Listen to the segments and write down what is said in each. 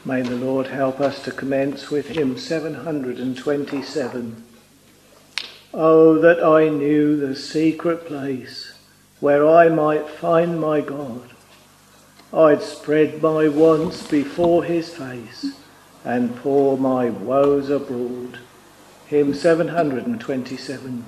May the Lord help us to commence with hymn 727. Oh, that I knew the secret place where I might find my God. I'd spread my wants before his face and pour my woes abroad. Hymn 727.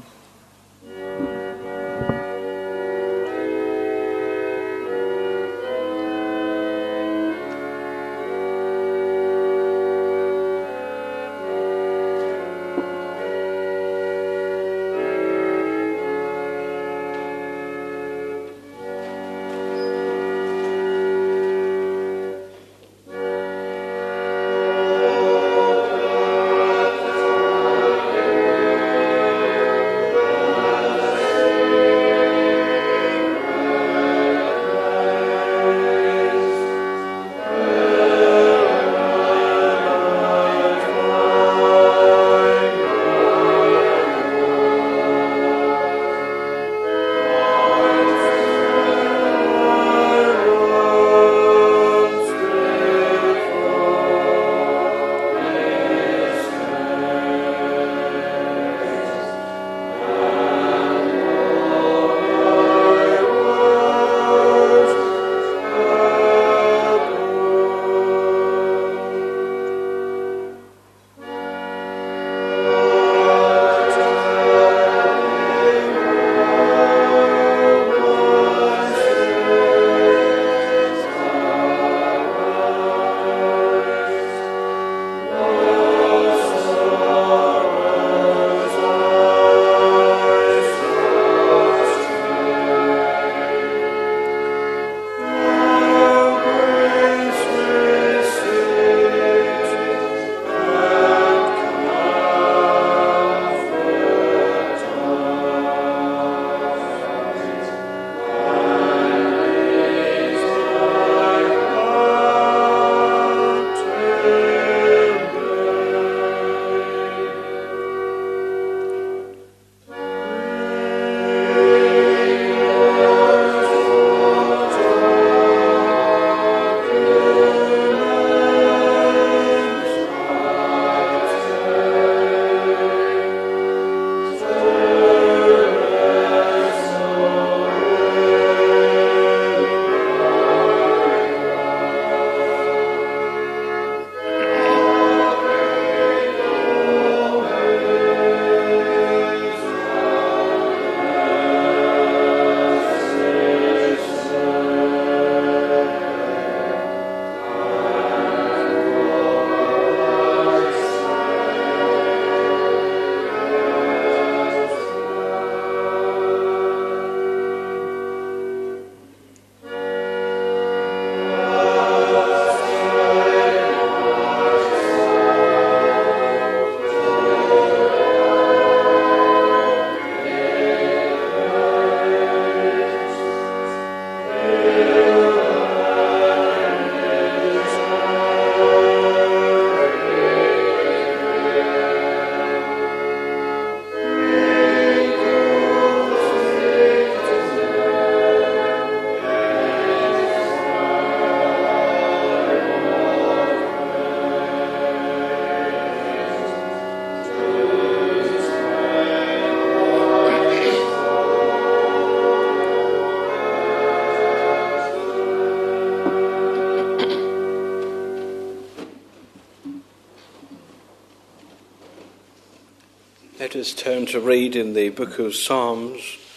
Let us turn to read in the book of Psalms,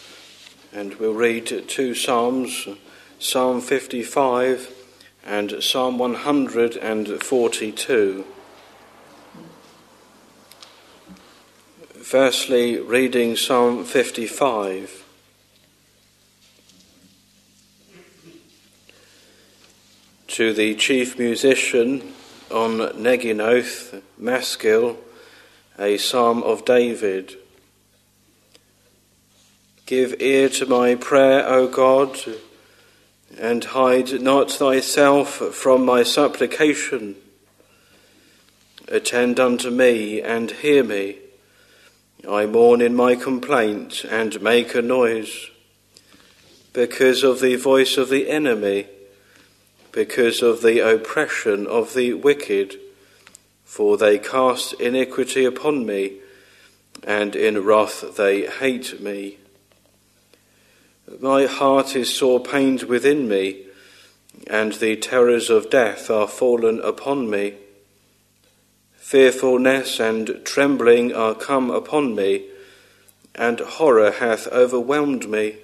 and we'll read two Psalms, Psalm 55 and Psalm 142. Firstly, reading Psalm 55. To the chief musician on Neginoth, Maskil, a psalm of David. Give ear to my prayer, O God, and hide not thyself from my supplication. Attend unto me and hear me. I mourn in my complaint and make a noise, because of the voice of the enemy, because of the oppression of the wicked, for they cast iniquity upon me, and in wrath they hate me. My heart is sore pained within me, and the terrors of death are fallen upon me. Fearfulness and trembling are come upon me, and horror hath overwhelmed me.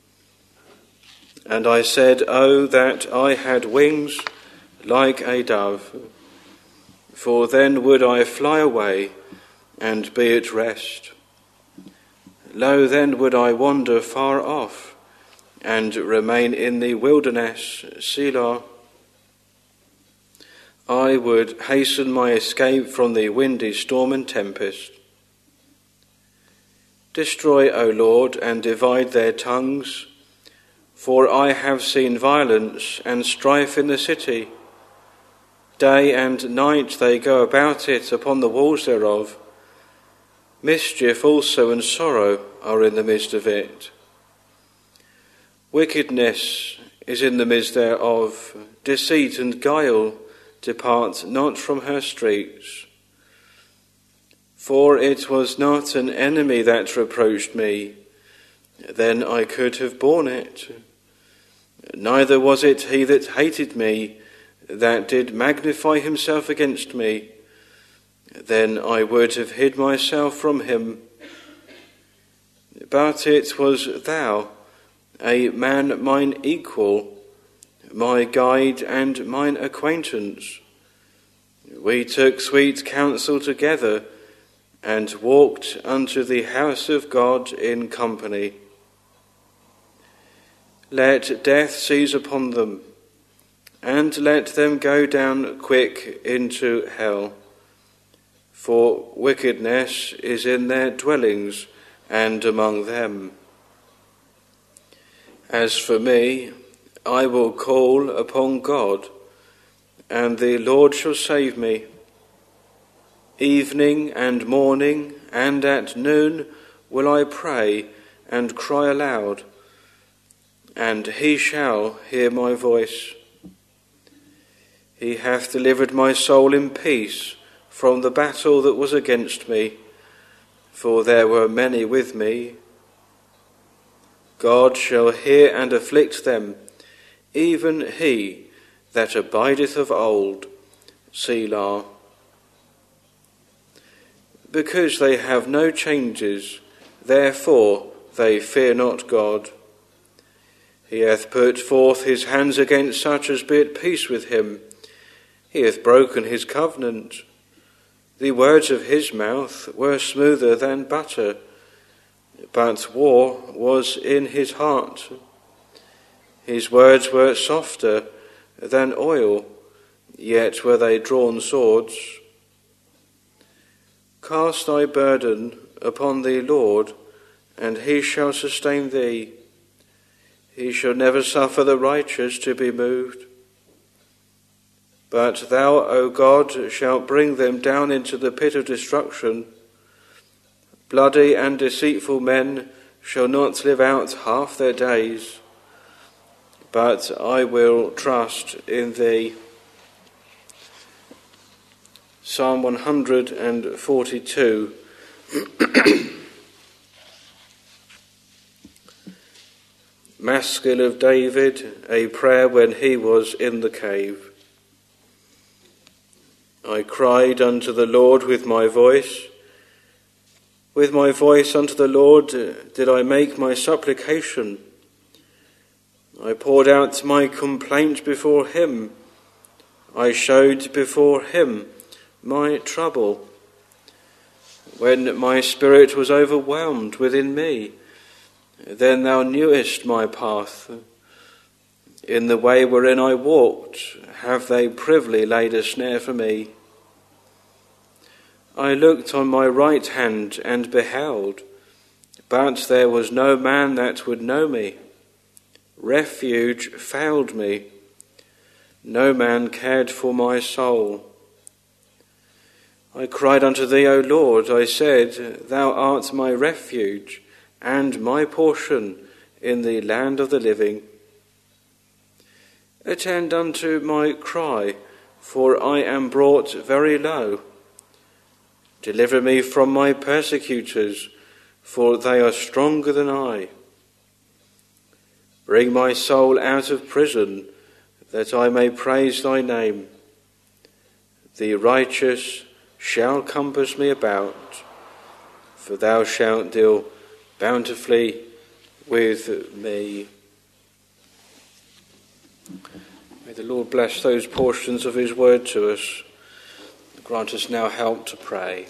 And I said, Oh, that I had wings like a dove, for then would I fly away and be at rest. Lo, then would I wander far off and remain in the wilderness, Selah. I would hasten my escape from the windy storm and tempest. Destroy, O Lord, and divide their tongues, for I have seen violence and strife in the city. Day and night they go about it upon the walls thereof. Mischief also and sorrow are in the midst of it. Wickedness is in the midst thereof. Deceit and guile depart not from her streets. For it was not an enemy that reproached me, then I could have borne it. Neither was it he that hated me, that did magnify himself against me, then I would have hid myself from him. But it was thou, a man mine equal, my guide and mine acquaintance. We took sweet counsel together, and walked unto the house of God in company. Let death seize upon them, and let them go down quick into hell. For wickedness is in their dwellings and among them. As for me, I will call upon God, and the Lord shall save me. Evening and morning and at noon will I pray and cry aloud, and he shall hear my voice. He hath delivered my soul in peace from the battle that was against me, for there were many with me. God shall hear and afflict them, even he that abideth of old, Selah. Because they have no changes, therefore they fear not God. He hath put forth his hands against such as be at peace with him. He hath broken his covenant. The words of his mouth were smoother than butter, but war was in his heart. His words were softer than oil, yet were they drawn swords. Cast thy burden upon the Lord, and he shall sustain thee. He shall never suffer the righteous to be moved. But thou, O God, shalt bring them down into the pit of destruction. Bloody and deceitful men shall not live out half their days. But I will trust in thee. Psalm 142. Maskil of David, a prayer when he was in the cave. I cried unto the Lord with my voice. With my voice unto the Lord did I make my supplication. I poured out my complaint before him. I showed before him my trouble. When my spirit was overwhelmed within me, then thou knewest my path. In the way wherein I walked, have they privily laid a snare for me. I looked on my right hand and beheld, but there was no man that would know me. Refuge failed me. No man cared for my soul. I cried unto thee, O Lord, I said, thou art my refuge and my portion in the land of the living. Attend unto my cry, for I am brought very low. Deliver me from my persecutors, for they are stronger than I. Bring my soul out of prison, that I may praise thy name. The righteous shall compass me about, for thou shalt deal bountifully with me. May the Lord bless those portions of his word to us. Grant us now help to pray.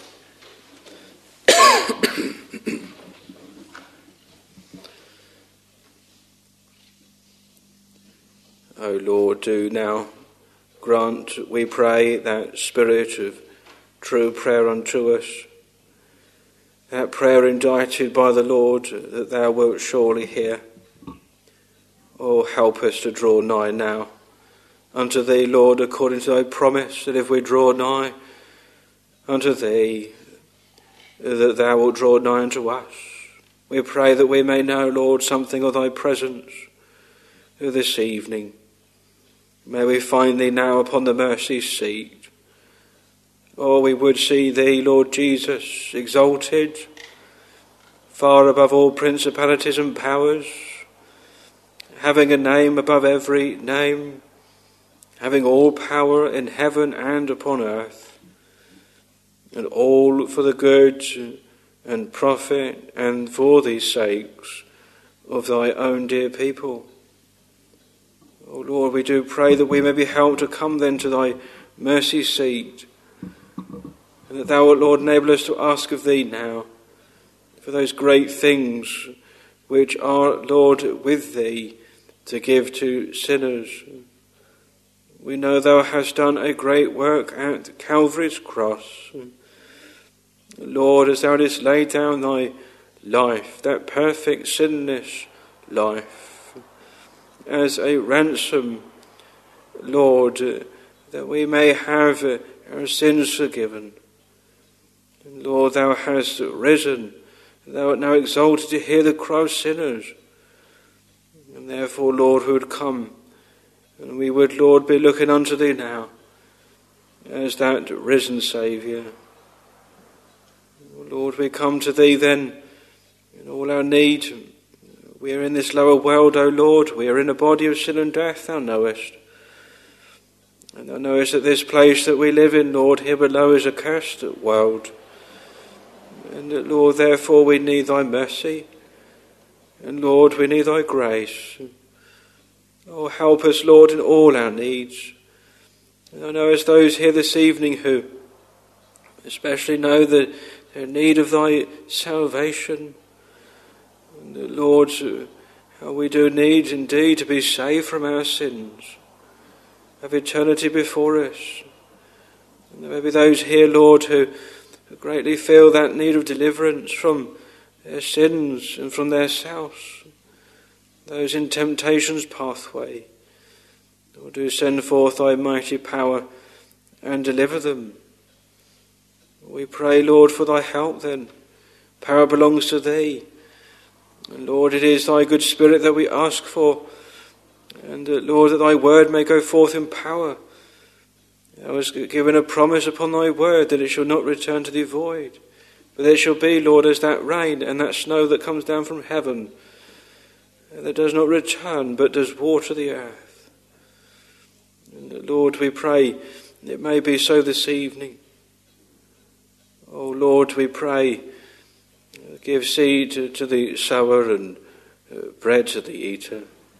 O Lord, do now grant, we pray, that spirit of true prayer unto us, that prayer indited by the Lord that thou wilt surely hear. Oh, help us to draw nigh now unto thee, Lord, according to thy promise, that if we draw nigh unto thee, that thou wilt draw nigh unto us. We pray that we may know, Lord, something of thy presence this evening. May we find thee now upon the mercy seat. Oh, we would see thee, Lord Jesus, exalted, far above all principalities and powers, having a name above every name, having all power in heaven and upon earth, and all for the good and profit and for the sakes of thy own dear people. O Lord, we do pray that we may be helped to come then to thy mercy seat, and that thou, Lord, enable us to ask of thee now for those great things which are, Lord, with thee to give to sinners. We know thou hast done a great work at Calvary's cross. Lord, as thou didst lay down thy life, that perfect sinless life, as a ransom, Lord, that we may have our sins forgiven. And Lord, thou hast risen, thou art now exalted to hear the cry of sinners. And therefore, Lord, who would come, and we would, Lord, be looking unto thee now as that risen Saviour. Lord, we come to thee then in all our need. We are in this lower world, O Lord. We are in a body of sin and death, thou knowest. And thou knowest that this place that we live in, Lord, here below is a cursed world. And that, Lord, therefore we need thy mercy. And Lord, we need thy grace. Oh, help us, Lord, in all our needs. And I know as those here this evening who especially know the need of thy salvation. And that, Lord, how we do need indeed to be saved from our sins, have eternity before us. And there may be those here, Lord, who greatly feel that need of deliverance from their sins and from their selves, those in temptation's pathway. Lord, do send forth thy mighty power and deliver them. We pray, Lord, for thy help then. Power belongs to thee. And Lord, it is thy good Spirit that we ask for. And Lord, that thy word may go forth in power. Thou hast given a promise upon thy word that it shall not return to thee void, but it shall be, Lord, as that rain and that snow that comes down from heaven, that does not return, but does water the earth. And Lord, we pray it may be so this evening. Oh Lord, we pray, give seed to the sower and bread to the eater.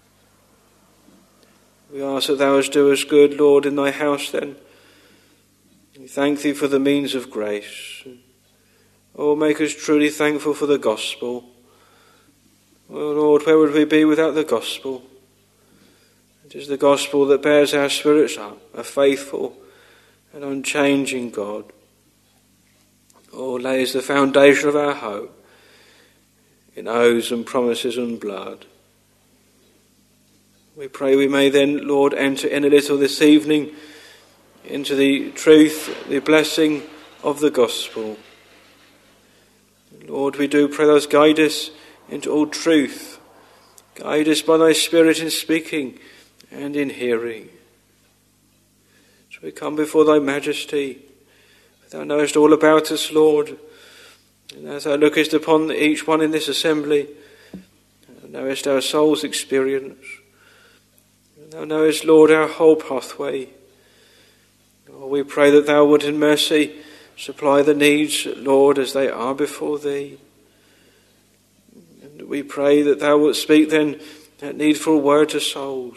We ask that thou do us good, Lord, in thy house then. We thank thee for the means of grace. Oh, make us truly thankful for the gospel. Oh Lord, where would we be without the gospel? It is the gospel that bears our spirits up, a faithful and unchanging God. Oh, lays the foundation of our hope in oaths and promises and blood. We pray we may then, Lord, enter in a little this evening into the truth, the blessing of the gospel. Lord, we do pray thou guide us into all truth. Guide us by thy Spirit in speaking and in hearing. So we come before thy majesty. Thou knowest all about us, Lord. And as thou lookest upon each one in this assembly, thou knowest our soul's experience. Thou knowest, Lord, our whole pathway. Oh, we pray that thou would in mercy supply the needs, Lord, as they are before thee. And we pray that thou wilt speak then that needful word to souls.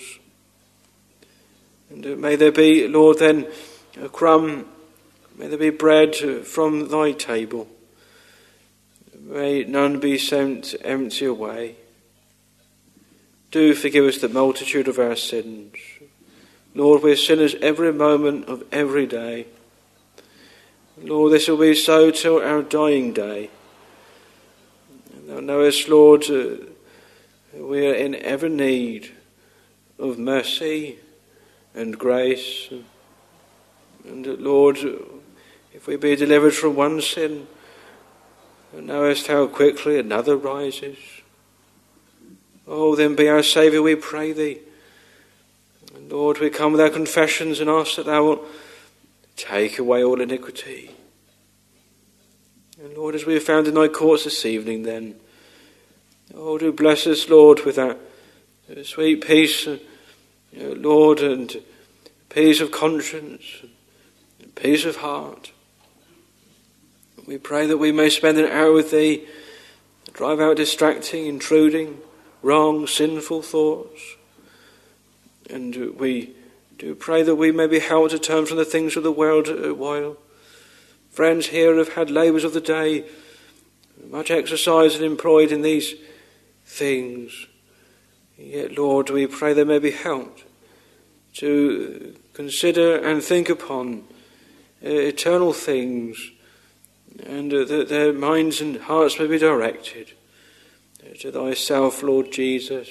And may there be, Lord, then a crumb, may there be bread from thy table. May none be sent empty away. Do forgive us the multitude of our sins. Lord, we're sinners every moment of every day. Lord, this will be so till our dying day. And thou knowest, Lord, we are in ever need of mercy and grace. And Lord, if we be delivered from one sin, thou knowest how quickly another rises. Oh, then be our Saviour, we pray thee. And Lord, we come with our confessions and ask that thou wilt take away all iniquity. And Lord, as we have found in thy courts this evening then, oh, do bless us, Lord, with that sweet peace, Lord, and peace of conscience, and peace of heart. We pray that we may spend an hour with thee, drive out distracting, intruding, wrong, sinful thoughts. And we do pray that we may be helped to turn from the things of the world a while. Friends here have had labours of the day, much exercise and employed in these things. Yet, Lord, we pray they may be helped to consider and think upon eternal things, and that their minds and hearts may be directed to thyself, Lord Jesus.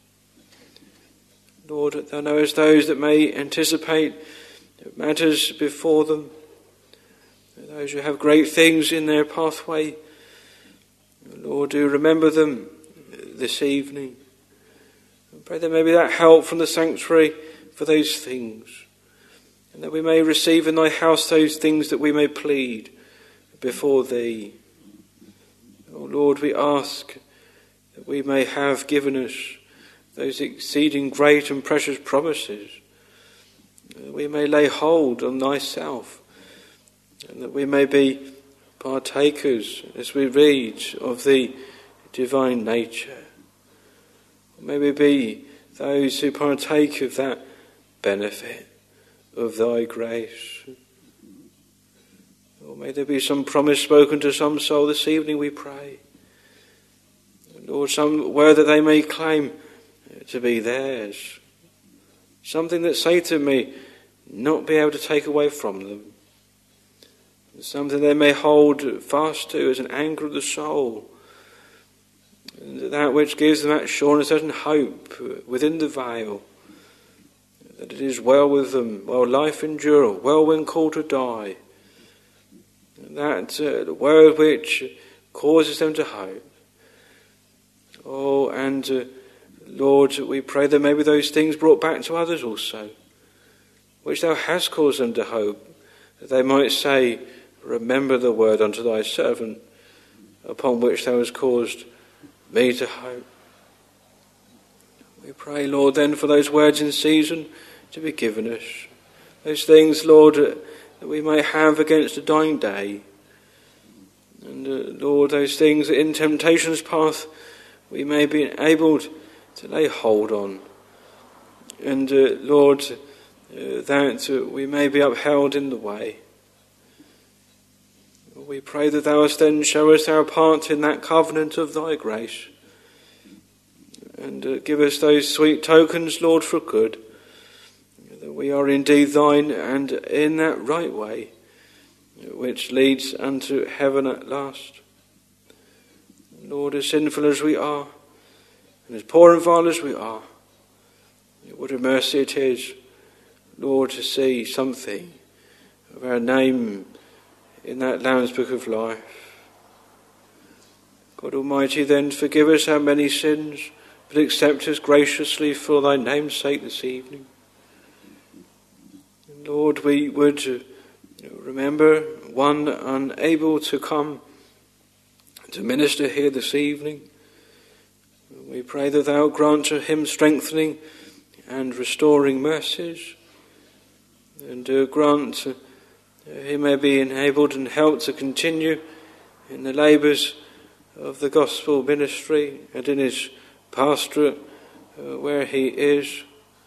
Lord, thou knowest those that may anticipate matters before them, those who have great things in their pathway. Lord, do remember them this evening. I pray there may be that help from the sanctuary for those things, and that we may receive in thy house those things that we may plead before thee. Oh Lord, we ask that we may have given us those exceeding great and precious promises, that we may lay hold on thyself, and that we may be partakers as we read of the divine nature. May we be those who partake of that benefit of thy grace. Or may there be some promise spoken to some soul this evening, we pray. Lord, some word that they may claim to be theirs. Something that Satan may not be able to take away from them. Something they may hold fast to as an anchor of the soul. And that which gives them that sure and certain hope within the veil. That it is well with them, while life endure, well when called to die. That word which causes them to hope. Oh, and Lord, we pray that maybe those things brought back to others also, which thou hast caused them to hope, that they might say, remember the word unto thy servant, upon which thou hast caused me to hope. We pray, Lord, then for those words in season to be given us, those things, Lord, that we may have against the dying day, and Lord, those things that in temptation's path we may be enabled to lay hold on, and Lord, that we may be upheld in the way. We pray that thou hast then show us our part in that covenant of thy grace, and give us those sweet tokens, Lord, for good, that we are indeed thine and in that right way, which leads unto heaven at last. Lord, as sinful as we are, and as poor and vile as we are, what a mercy it is, Lord, to see something of our name in that Lamb's Book of Life. God Almighty, then forgive us our many sins, but accept us graciously for thy name's sake this evening. And Lord, we would remember one unable to come to minister here this evening. We pray that thou grant to him strengthening and restoring mercies, and grant he may be enabled and helped to continue in the labours of the gospel ministry and in his pastorate where he is.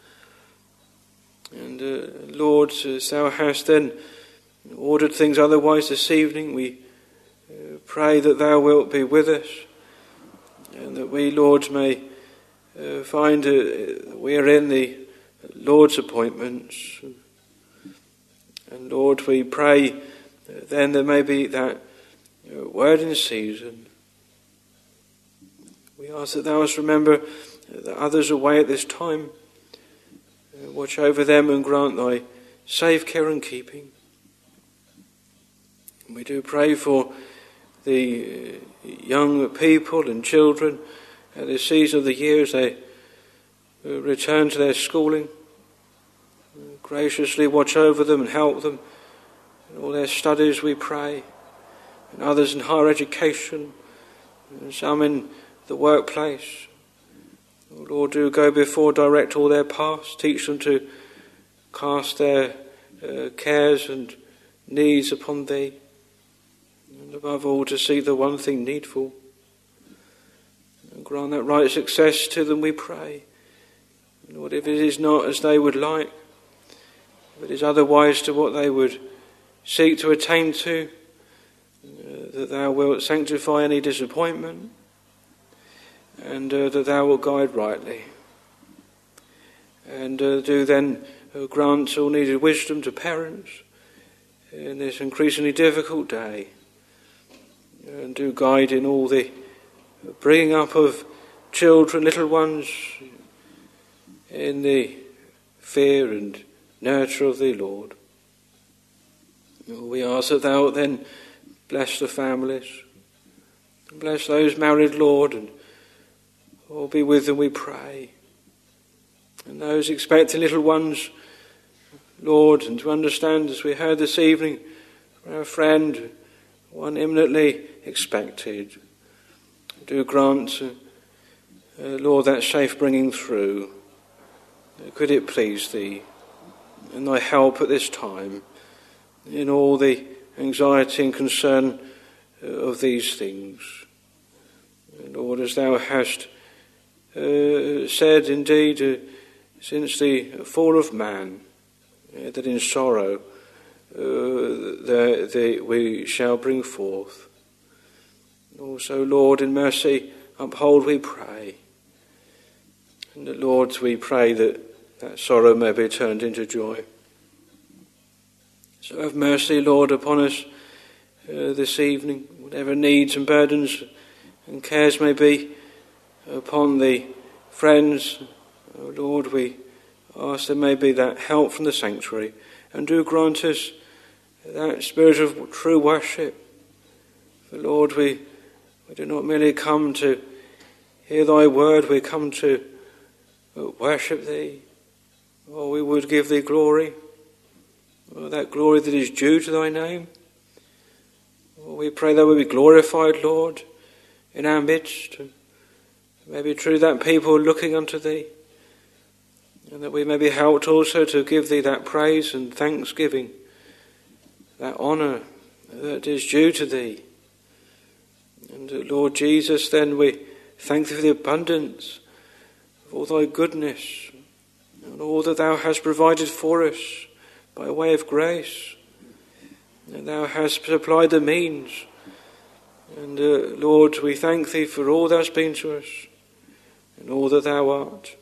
And Lord, as thou hast then ordered things otherwise this evening, we pray that thou wilt be with us, and that we, Lord, may find we are in the Lord's appointments. And Lord, we pray then there may be that word in season. We ask that thou must remember that others away at this time. Watch over them and grant thy safe care and keeping. We do pray for the young people and children at this season of the year as they return to their schooling. Graciously watch over them and help them in all their studies, we pray, and others in higher education, and some in the workplace. Oh Lord, do go before, direct all their paths, teach them to cast their cares and needs upon thee, and above all to seek the one thing needful. And grant that right success to them, we pray. And Lord, if it is not as they would like, if it is otherwise to what they would seek to attain to, that thou wilt sanctify any disappointment, and that thou wilt guide rightly. And do then grant all needed wisdom to parents in this increasingly difficult day, and do guide in all the bringing up of children, little ones, in the fear and nurture of thee, Lord. We ask that thou then bless the families, and bless those married, Lord, and all be with them, we pray. And those expecting little ones, Lord, and to understand, as we heard this evening from our friend, one imminently expected, do grant, Lord, that safe bringing through. Could it please thee, and thy help at this time, in all the anxiety and concern of these things. And Lord, as thou hast said indeed, since the fall of man, that in sorrow we shall bring forth. Also, Lord, in mercy, uphold, we pray. And that, Lord, we pray that sorrow may be turned into joy. So have mercy, Lord, upon us this evening, whatever needs and burdens and cares may be upon the friends. Oh Lord, we ask there may be that help from the sanctuary, and do grant us that spirit of true worship. For Lord, we do not merely come to hear thy word, we come to worship thee. Oh, we would give thee glory, that glory that is due to thy name. Oh, we pray that we be glorified, Lord, in our midst. May be true that people are looking unto thee, and that we may be helped also to give thee that praise and thanksgiving, that honour that is due to thee. And Lord Jesus, then we thank thee for the abundance of all thy goodness and all that thou hast provided for us by way of grace. And thou hast supplied the means. And Lord, we thank thee for all thou hast been to us and all that thou art.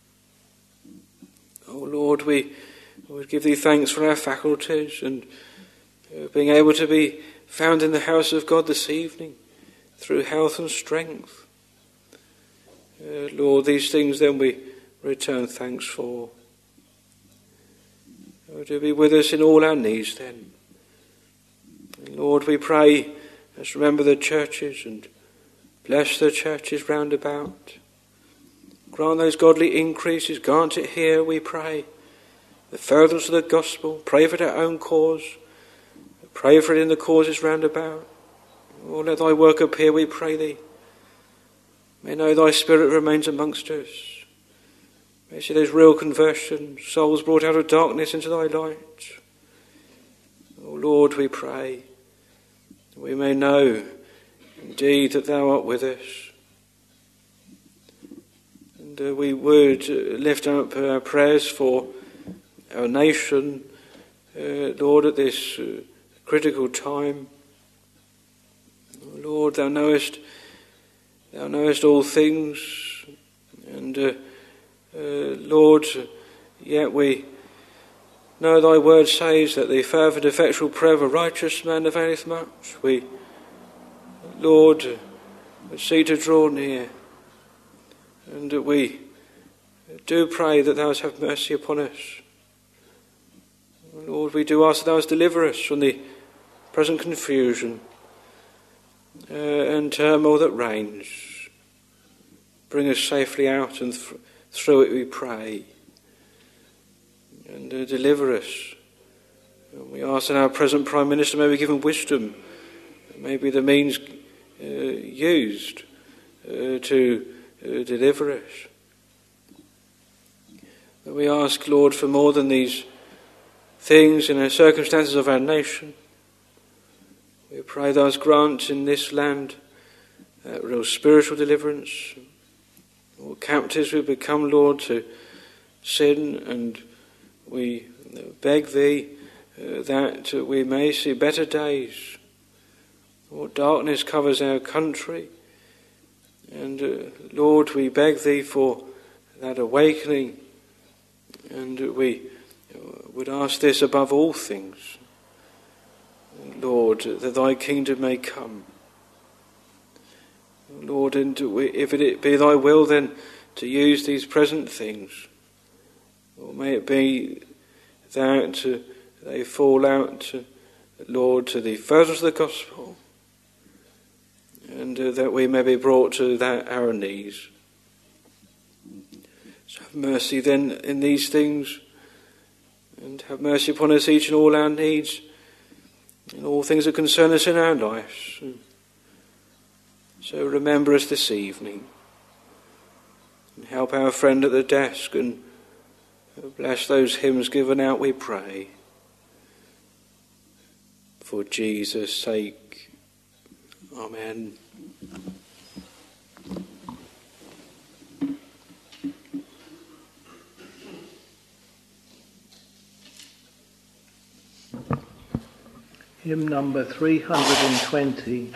Oh Lord, we would give thee thanks for our faculties and being able to be found in the house of God this evening through health and strength. Lord, these things then we return thanks for. Oh, do be with us in all our needs then. And Lord, we pray, let's remember the churches and bless the churches round about. Grant those godly increases. Grant it here, we pray. The furtherance of the gospel. Pray for our own cause. Pray for it in the causes round about. Oh, let thy work appear, we pray thee. May know thy spirit remains amongst us. May see those real conversions, souls brought out of darkness into thy light. Oh Lord, we pray, that we may know indeed that thou art with us. And we would lift up our prayers for our nation, Lord, at this critical time. Oh Lord, thou knowest all things, and Lord, yet we know thy word says that the fervent effectual prayer of a righteous man availeth much. We, Lord, would seek to draw near, and we do pray that thou have mercy upon us. Lord, we do ask that thou hast deliver us from the present confusion and turmoil that reigns. Bring us safely out and through it, we pray, and deliver us. And we ask that our present Prime Minister may be given wisdom, may be the means used to deliver us. But we ask, Lord, for more than these things in the circumstances of our nation. We pray thou hast grant in this land real spiritual deliverance. All captives we become, Lord, to sin, and we beg thee that we may see better days. All darkness covers our country, and Lord, we beg thee for that awakening, and we would ask this above all things, Lord, that thy kingdom may come. Lord, and if it be thy will then to use these present things, or may it be that they fall out, Lord, to the furtherance of the gospel, and that we may be brought to our knees. So have mercy then in these things, and have mercy upon us each and all our needs, and all things that concern us in our lives. So remember us this evening, and help our friend at the desk, and bless those hymns given out, we pray. For Jesus' sake. Amen. Hymn number 320.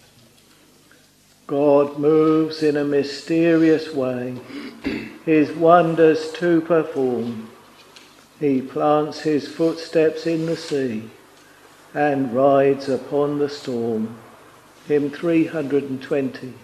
God moves in a mysterious way, his wonders to perform. He plants his footsteps in the sea and rides upon the storm. Hymn 320.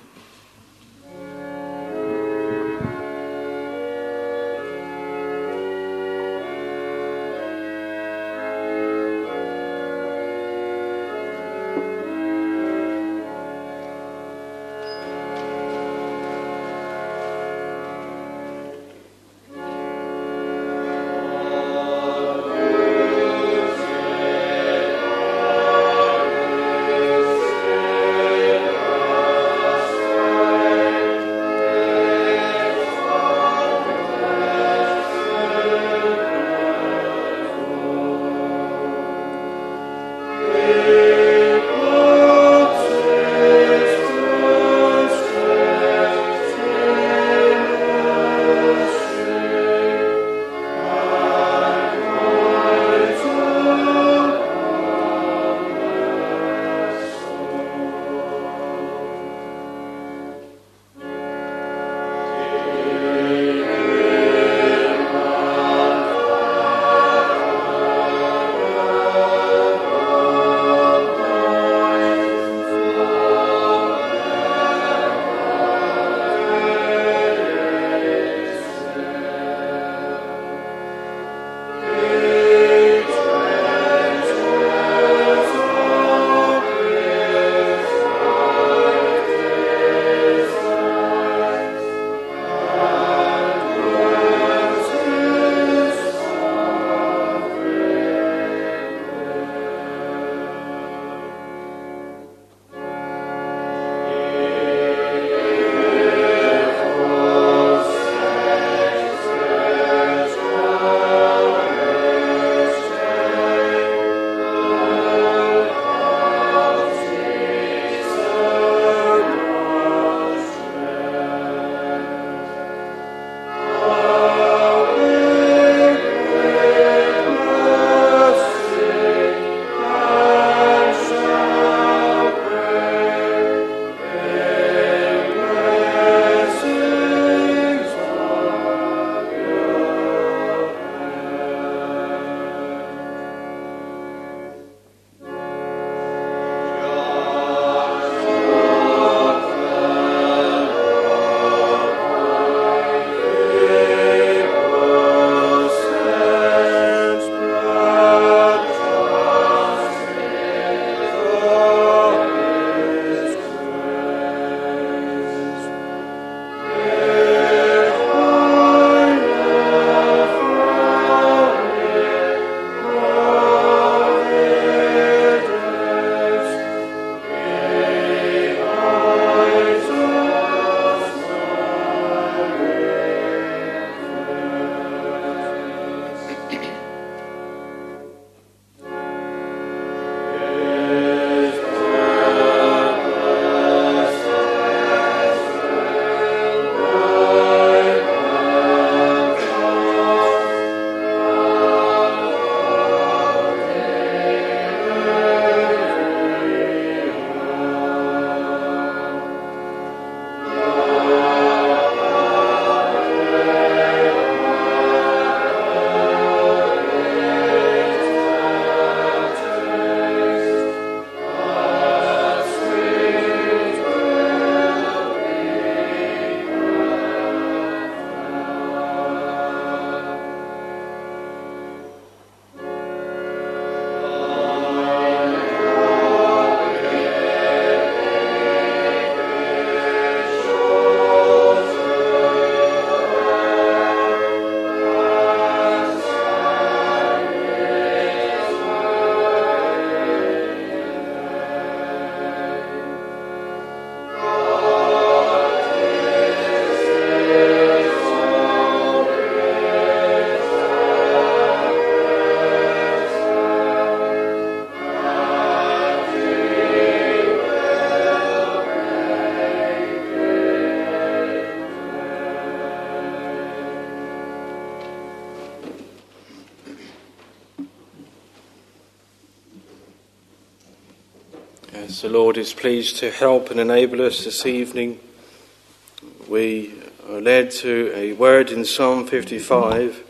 As the Lord is pleased to help and enable us this evening, we are led to a word in Psalm 55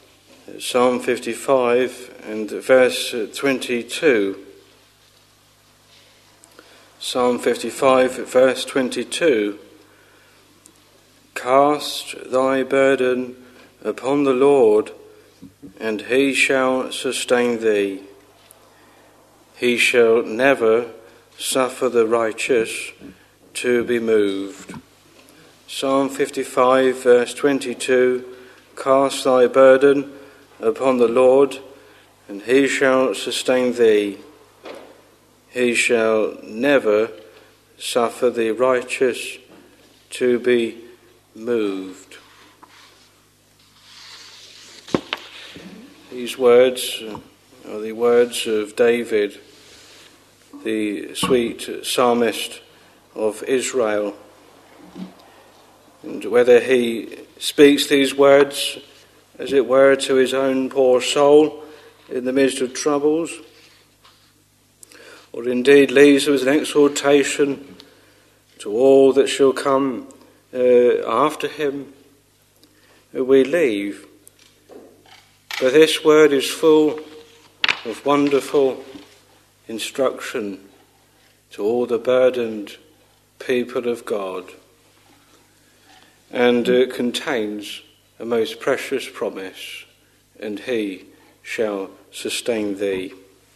and verse 22. Psalm 55, verse 22. Cast thy burden upon the Lord, and he shall sustain thee. He shall never suffer the righteous to be moved. Psalm 55, verse 22. Cast thy burden upon the Lord, and he shall sustain thee. He shall never suffer the righteous to be moved. These words are the words of David, the sweet psalmist of Israel. And whether he speaks these words, as it were, to his own poor soul in the midst of troubles, or indeed leaves them as an exhortation to all that shall come after him, we leave. But this word is full of wonderful instruction to all the burdened people of God, and contains a most precious promise, and he shall sustain thee.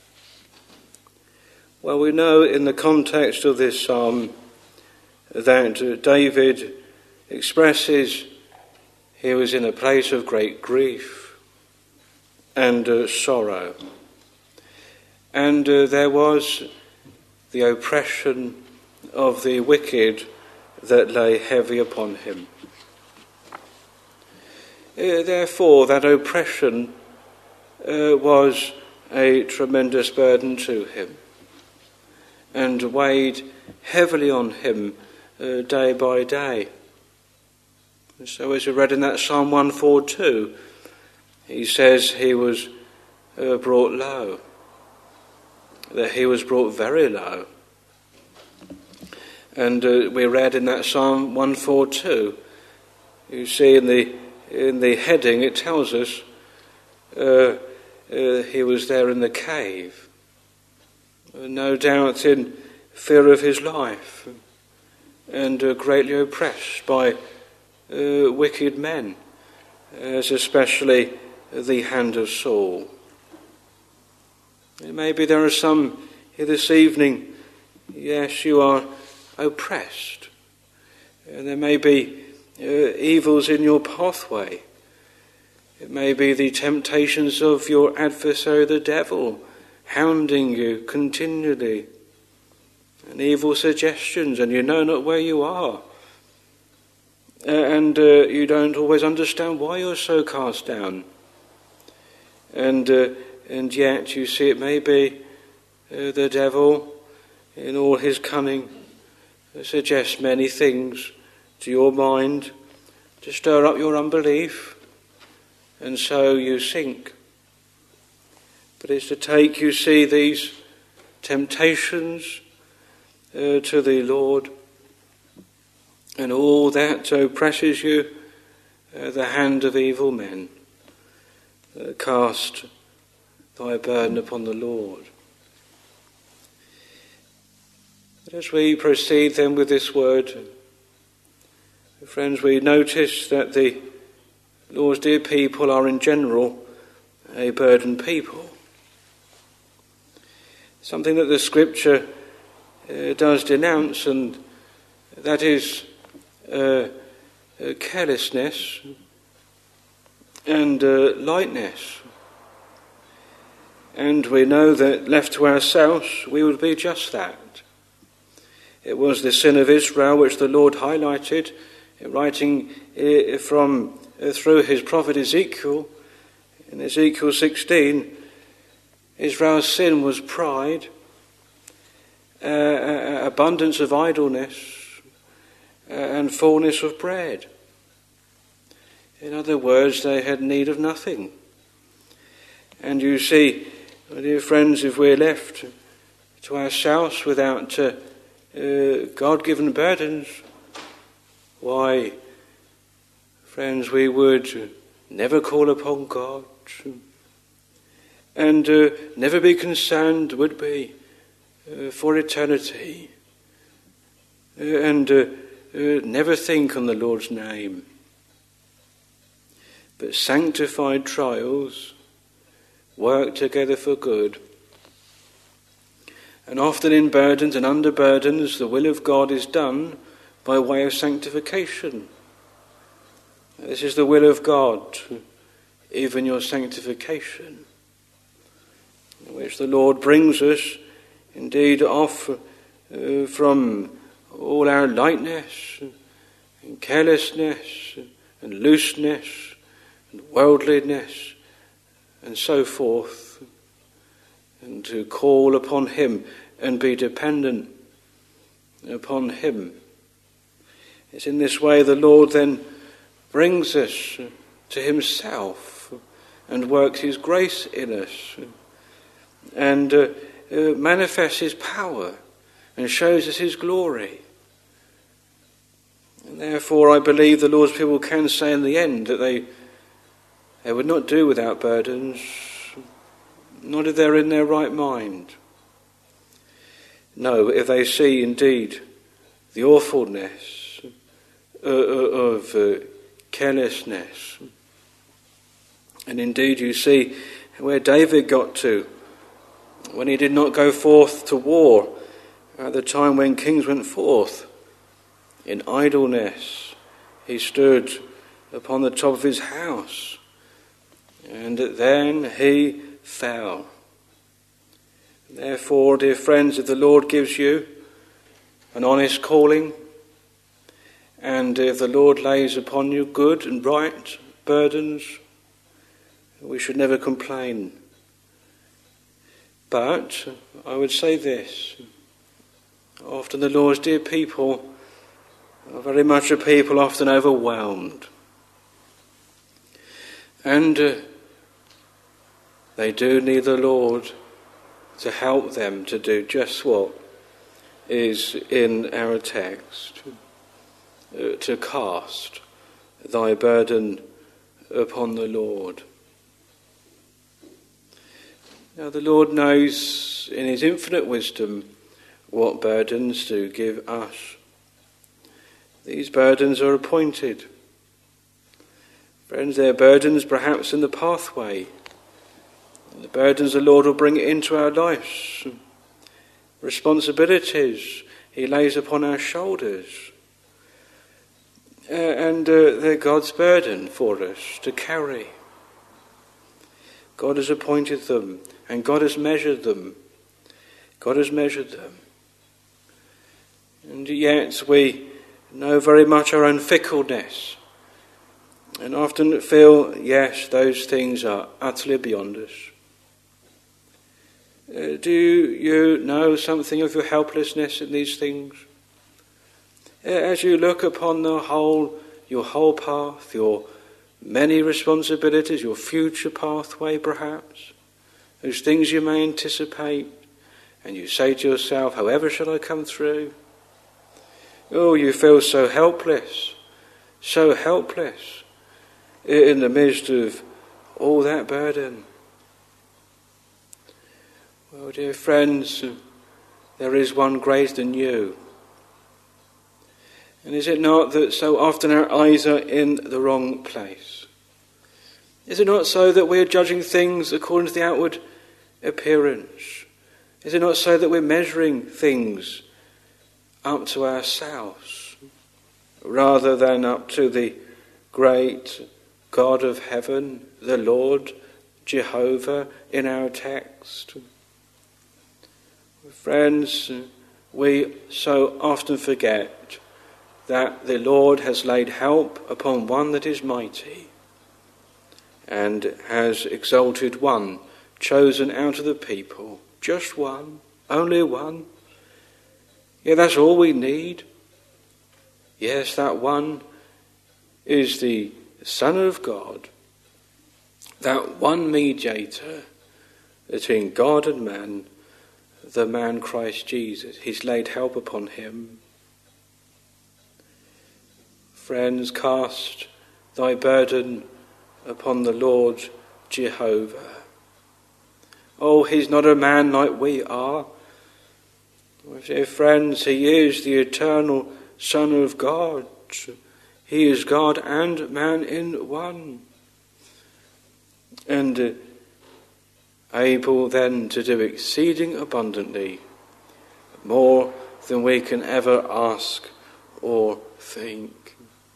Well, we know in the context of this psalm that David expresses he was in a place of great grief and sorrow. And there was the oppression of the wicked that lay heavy upon him. Therefore, that oppression was a tremendous burden to him and weighed heavily on him day by day. And so as we read in that Psalm 142, he says he was brought low, that he was brought very low. And we read in that Psalm 142, you see in the heading it tells us he was there in the cave, no doubt in fear of his life, and greatly oppressed by wicked men, as especially the hand of Saul. Maybe there are some here this evening, yes, you are oppressed. And there may be evils in your pathway. It may be the temptations of your adversary, the devil, hounding you continually, and evil suggestions, and you know not where you are. And you don't always understand why you're so cast down. And yet you see it may be the devil in all his cunning suggests many things to your mind to stir up your unbelief, and so you sink. But it's to take, you see, these temptations to the Lord, and all that oppresses you, the hand of evil men. Cast thy burden upon the Lord. But as we proceed then with this word, friends, we notice that the Lord's dear people are in general a burdened people. Something that the Scripture does denounce, and that is carelessness and lightness. And we know that left to ourselves, we would be just that. It was the sin of Israel which the Lord highlighted, writing through his prophet Ezekiel. In Ezekiel 16, Israel's sin was pride, abundance of idleness, and fullness of bread. In other words, they had need of nothing. And you see, my dear friends, if we're left to ourselves without God-given burdens, why, friends, we would never call upon God and never be concerned, would be, for eternity, and never think on the Lord's name. But sanctified trials work together for good. And often in burdens and under burdens, the will of God is done by way of sanctification. This is the will of God, even your sanctification, in which the Lord brings us indeed off from all our lightness and carelessness and looseness and worldliness and so forth, and to call upon him and be dependent upon him. It's in this way the Lord then brings us to himself and works his grace in us and manifests his power and shows us his glory. And therefore I believe the Lord's people can say in the end that they would not do without burdens, not if they're in their right mind. No, if they see indeed the awfulness of carelessness. And indeed you see where David got to when he did not go forth to war at the time when kings went forth. In idleness he stood upon the top of his house, and then he fell. Therefore, dear friends, if the Lord gives you an honest calling, and if the Lord lays upon you good and right burdens, we should never complain. But I would say this: often the Lord's dear people are very much a people often overwhelmed. And they do need the Lord to help them to do just what is in our text, to cast thy burden upon the Lord. Now the Lord knows in his infinite wisdom what burdens to give us. These burdens are appointed. Friends, they're burdens perhaps in the pathway. The burdens the Lord will bring into our lives. Responsibilities he lays upon our shoulders. And they're God's burden for us to carry. God has appointed them, and God has measured them. God has measured them. And yet we know very much our own fickleness, and often feel, yes, those things are utterly beyond us. Do you know something of your helplessness in these things? As you look upon your whole path, your many responsibilities, your future pathway perhaps, those things you may anticipate, and you say to yourself, however shall I come through? Oh, you feel so helpless in the midst of all that burden. Well, dear friends, there is one greater than you. And is it not that so often our eyes are in the wrong place? Is it not so that we are judging things according to the outward appearance? Is it not so that we're measuring things up to ourselves rather than up to the great God of heaven, the Lord Jehovah in our text? Friends, we so often forget that the Lord has laid help upon one that is mighty, and has exalted one chosen out of the people, just one, only one. Yeah, that's all we need. Yes, that one is the Son of God, that one mediator between God and man, the man Christ Jesus. He's laid help upon him. Friends, cast thy burden upon the Lord Jehovah. Oh, he's not a man like we are. Dear friends, he is the eternal Son of God. He is God and man in one. And able then to do exceeding abundantly, more than we can ever ask or think.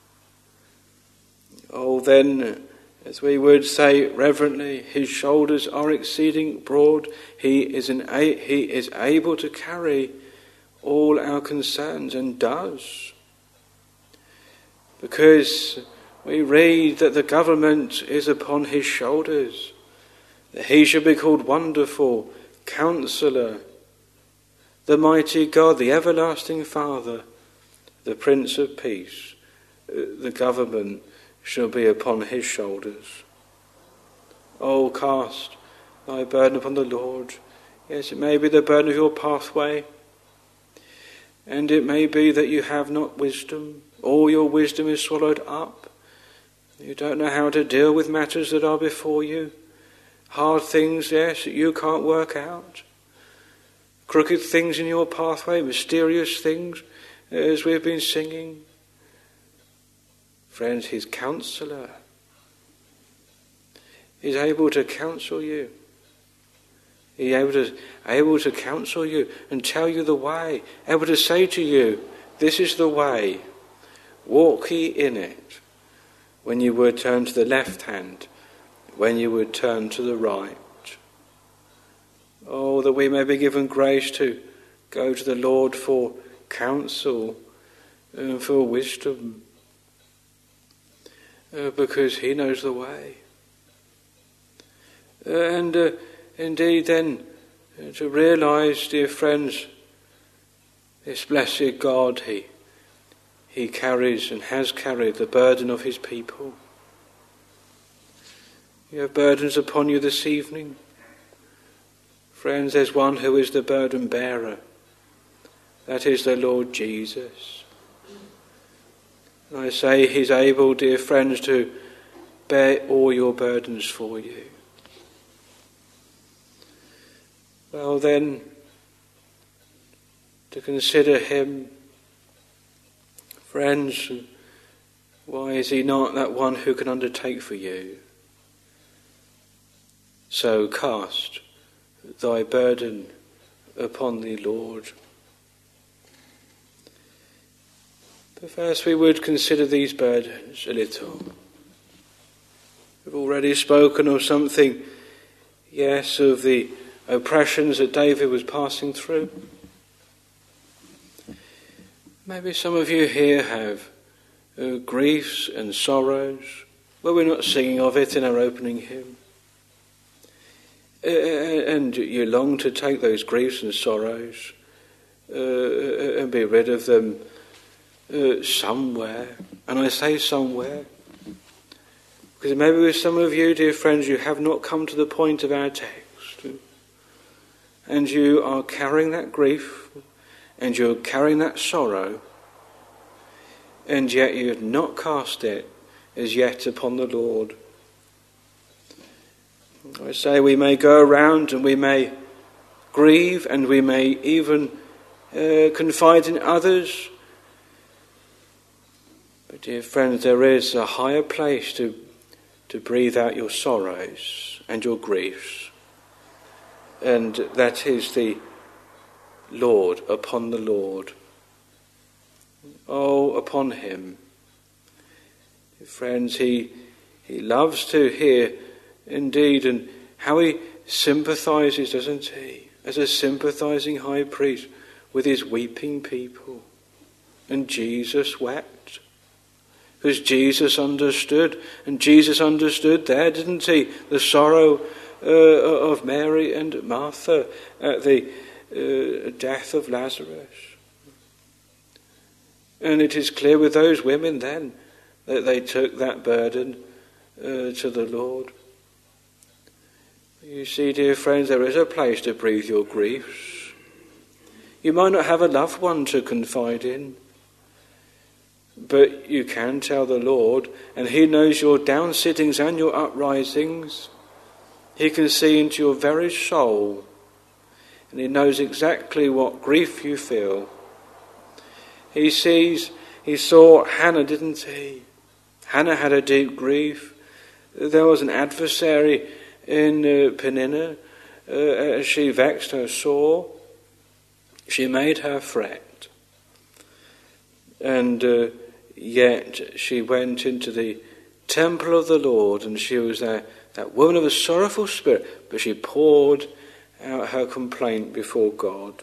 Oh, then, as we would say reverently, his shoulders are exceeding broad. He is able to carry all our concerns, and does. Because we read that the government is upon his shoulders, that he shall be called Wonderful, Counselor, the Mighty God, the Everlasting Father, the Prince of Peace. The government shall be upon his shoulders. Oh, cast thy burden upon the Lord. Yes, it may be the burden of your pathway, and it may be that you have not wisdom. All your wisdom is swallowed up. You don't know how to deal with matters that are before you. Hard things, yes, that you can't work out. Crooked things in your pathway, mysterious things, as we've been singing. Friends, his counselor is able to counsel you. He's able to counsel you and tell you the way, able to say to you, this is the way, walk ye in it, when you would turn to the left hand, when you would turn to the right. Oh, that we may be given grace to go to the Lord for counsel and for wisdom, because he knows the way. And indeed then, to realise, dear friends, this blessed God, he carries and has carried the burden of his people. You have burdens upon you this evening. Friends, there's one who is the burden bearer. That is the Lord Jesus. And I say he's able, dear friends, to bear all your burdens for you. Well then, to consider him, friends, why is he not that one who can undertake for you? So cast thy burden upon the Lord. But first we would consider these burdens a little. We've already spoken of something, yes, of the oppressions that David was passing through. Maybe some of you here have griefs and sorrows. Well, we're not singing of it in our opening hymn. And you long to take those griefs and sorrows and be rid of them somewhere. And I say somewhere, because maybe with some of you, dear friends, you have not come to the point of our text. And you are carrying that grief, and you're carrying that sorrow, and yet you have not cast it as yet upon the Lord. I say we may go around and we may grieve, and we may even confide in others. But dear friends, there is a higher place to breathe out your sorrows and your griefs. And that is the Lord, upon the Lord. Oh, upon him. Friends, he loves to hear, indeed, and how he sympathises, doesn't he, as a sympathising high priest with his weeping people. And Jesus wept, because Jesus understood, and Jesus understood there, didn't he, the sorrow of Mary and Martha at the death of Lazarus. And it is clear with those women then that they took that burden to the Lord. You see, dear friends, there is a place to breathe your griefs. You might not have a loved one to confide in, but you can tell the Lord, and he knows your down-sittings and your uprisings. He can see into your very soul, and he knows exactly what grief you feel. He saw Hannah, didn't he? Hannah had a deep grief. There was an adversary in Peninnah. She vexed her sore. She made her fret. And yet she went into the temple of the Lord, and she was that woman of a sorrowful spirit, but she poured out her complaint before God.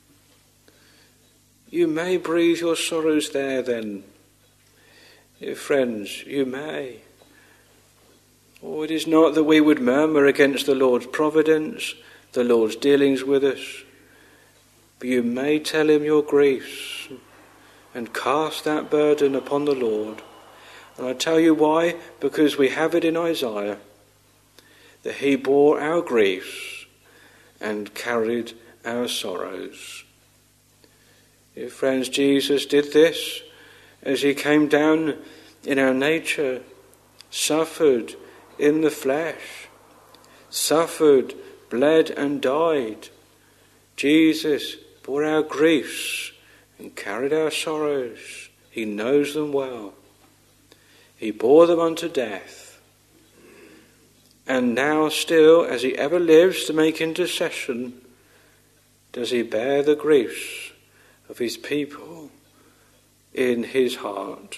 You may breathe your sorrows there then. Friends, you may. Oh, it is not that we would murmur against the Lord's providence, the Lord's dealings with us, but you may tell him your griefs and cast that burden upon the Lord. And I tell you why, because we have it in Isaiah, that he bore our griefs and carried our sorrows. Friends, Jesus did this as he came down in our nature, suffered in the flesh, suffered, bled and died. Jesus bore our griefs and carried our sorrows. He knows them well. He bore them unto death. And now still, as he ever lives to make intercession, does he bear the griefs of his people in his heart.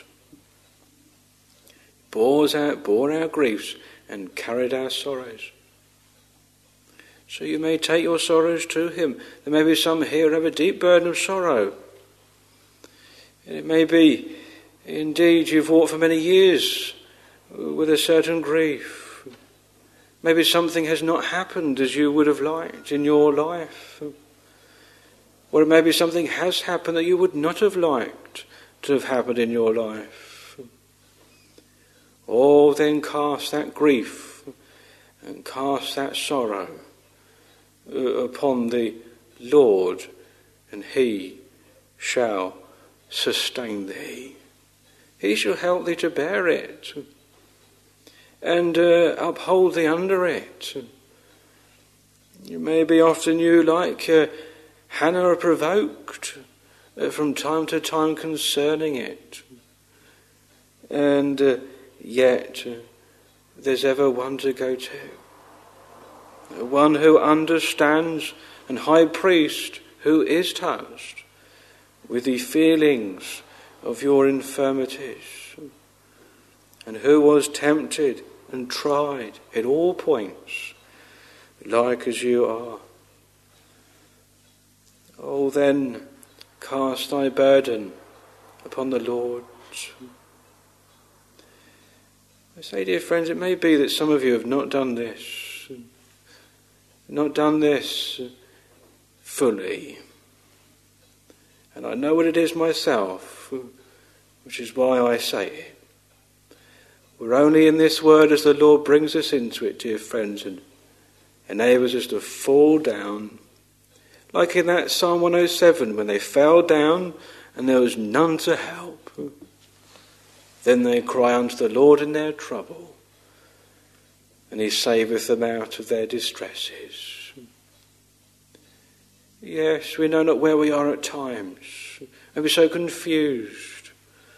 Bore our griefs and carried our sorrows. So you may take your sorrows to him. There may be some here who have a deep burden of sorrow. It may be, indeed, you've walked for many years with a certain grief. Maybe something has not happened as you would have liked in your life. Or maybe something has happened that you would not have liked to have happened in your life. Oh, then cast that grief and cast that sorrow upon the Lord, and he shall sustain thee. He shall help thee to bear it and uphold thee under it. Maybe often you, like Hannah, are provoked from time to time concerning it. And yet there's ever one to go to. One who understands, and high priest who is touched with the feelings of your infirmities, and who was tempted and tried at all points, like as you are. Oh, then cast thy burden upon the Lord. I say, dear friends, it may be that some of you have not done this fully. And I know what it is myself, which is why I say it. We're only in this word as the Lord brings us into it, dear friends, and enables us to fall down. Like in that Psalm 107, when they fell down and there was none to help. Then they cry unto the Lord in their trouble, and he saveth them out of their distresses. Yes, we know not where we are at times, and we're so confused.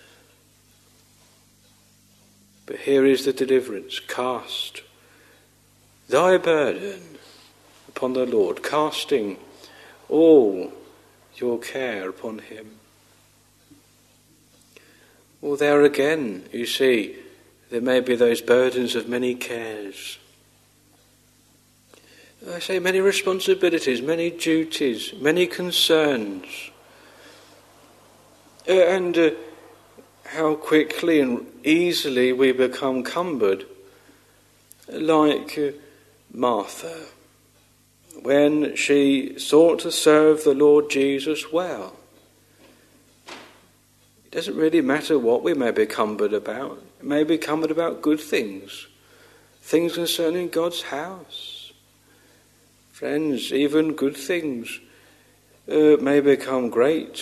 But here is the deliverance. Cast thy burden upon the Lord, casting all your care upon him. Well, there again, you see, there may be those burdens of many cares. I say many responsibilities, many duties, many concerns. And how quickly and easily we become cumbered, like Martha, when she sought to serve the Lord Jesus well. It doesn't really matter what we may be cumbered about. It may be cumbered about good things, things concerning God's house. Friends, even good things may become great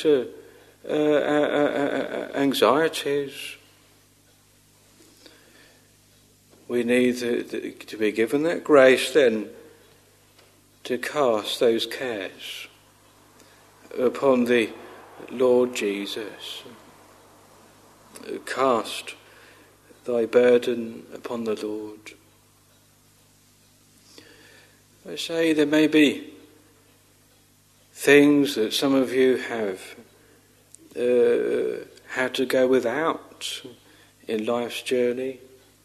anxieties. We need to be given that grace then to cast those cares upon the Lord Jesus. Cast thy burden upon the Lord. I say there may be things that some of you have had to go without in life's journey.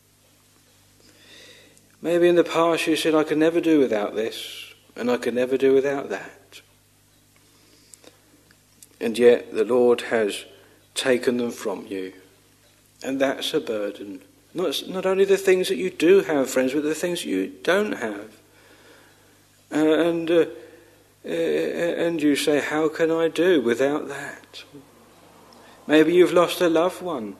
Maybe in the past you said, I could never do without this, and I could never do without that. And yet the Lord has taken them from you. And that's a burden. Not only the things that you do have, friends, but the things that you don't have. And you say, how can I do without that? Maybe you've lost a loved one.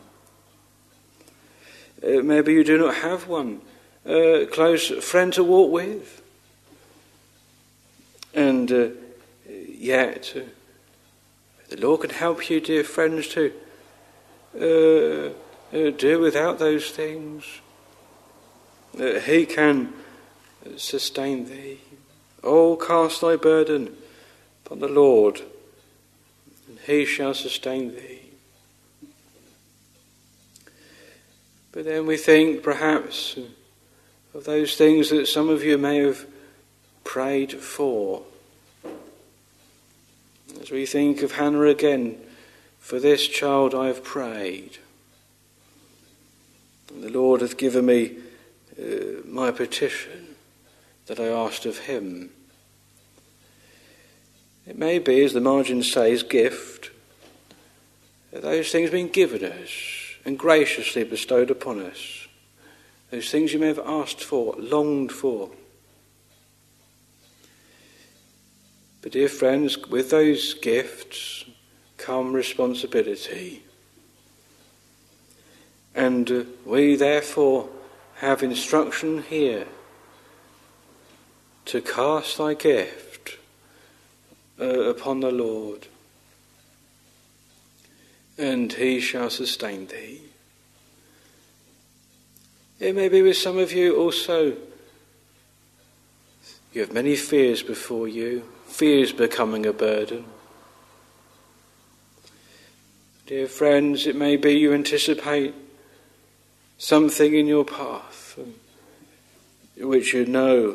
Maybe you do not have one. A close friend to walk with. And yet, the Lord can help you, dear friends, to do without those things. He can sustain thee. Oh, cast thy burden upon the Lord, and he shall sustain thee. But then we think perhaps of those things that some of you may have prayed for. As we think of Hannah again, for this child I have prayed. And the Lord hath given me my petition that I asked of him. It may be, as the margin says, gift. Those things have been given us and graciously bestowed upon us. Those things you may have asked for, longed for. But dear friends, with those gifts come responsibility. And we therefore have instruction here to cast thy gift upon the Lord, and he shall sustain thee. It may be with some of you also, you have many fears before you, fears becoming a burden. Dear friends, it may be you anticipate something in your path which you know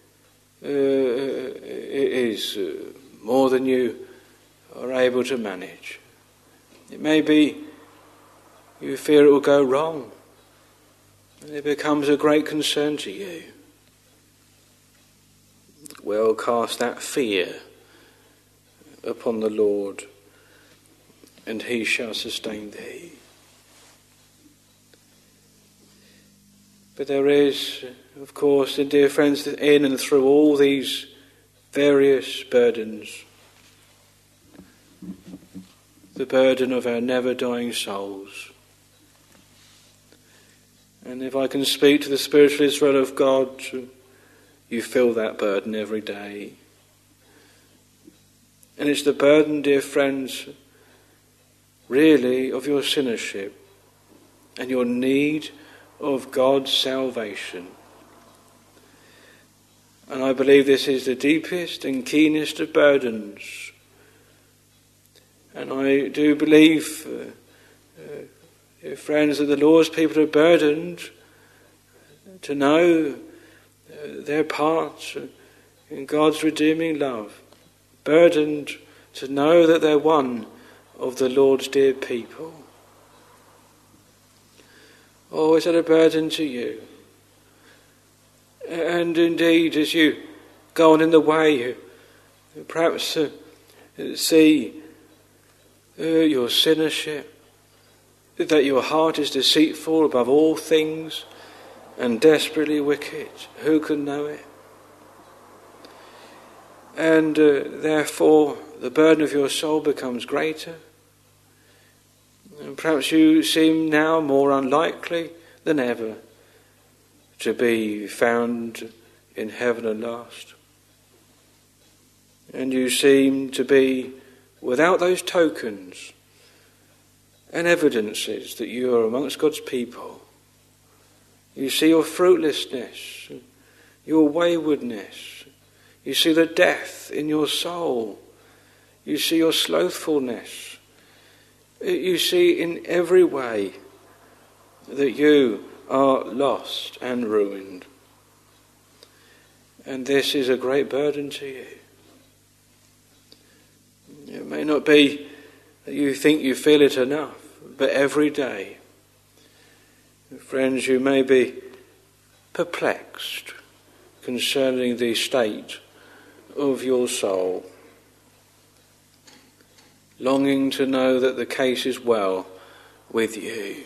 is more than you are able to manage. It may be you fear it will go wrong, and it becomes a great concern to you. Well, cast that fear upon the Lord, and he shall sustain thee. But there is, of course, dear friends, in and through all these various burdens, the burden of our never-dying souls. And if I can speak to the spiritual Israel of God, you feel that burden every day. And it's the burden, dear friends, really of your sinnership and your need of God's salvation. And I believe this is the deepest and keenest of burdens. And I do believe, dear friends, that the Lord's people are burdened to know their part in God's redeeming love. Burdened to know that they're one of the Lord's dear people. Oh, is that a burden to you? And indeed, as you go on in the way, you perhaps see your sinnership, that your heart is deceitful above all things and desperately wicked. Who can know it? And therefore, the burden of your soul becomes greater. And perhaps you seem now more unlikely than ever to be found in heaven at last. and you seem to be without those tokens and evidences that you are amongst God's people. You see your fruitlessness, your waywardness. You see the death in your soul. You see your slothfulness. You see in every way that you are lost and ruined. And this is a great burden to you. It may not be that you think you feel it enough, but every day, friends, you may be perplexed concerning the state of your soul, longing to know that the case is well with you.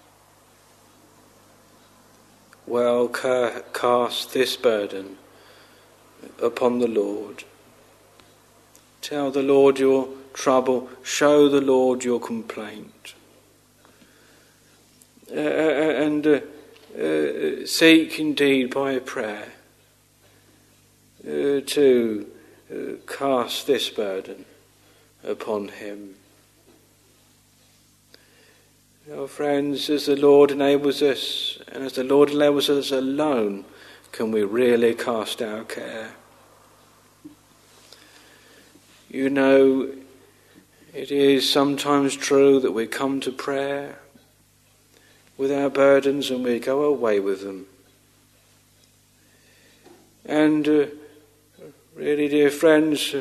Well, cast this burden upon the Lord. Tell the Lord your trouble. Show the Lord your complaint. And seek indeed by prayer to cast this burden upon him. Now, friends, as the Lord enables us, and as the Lord enables us alone, can we really cast our care. You know, it is sometimes true that we come to prayer with our burdens and we go away with them. And really, dear friends,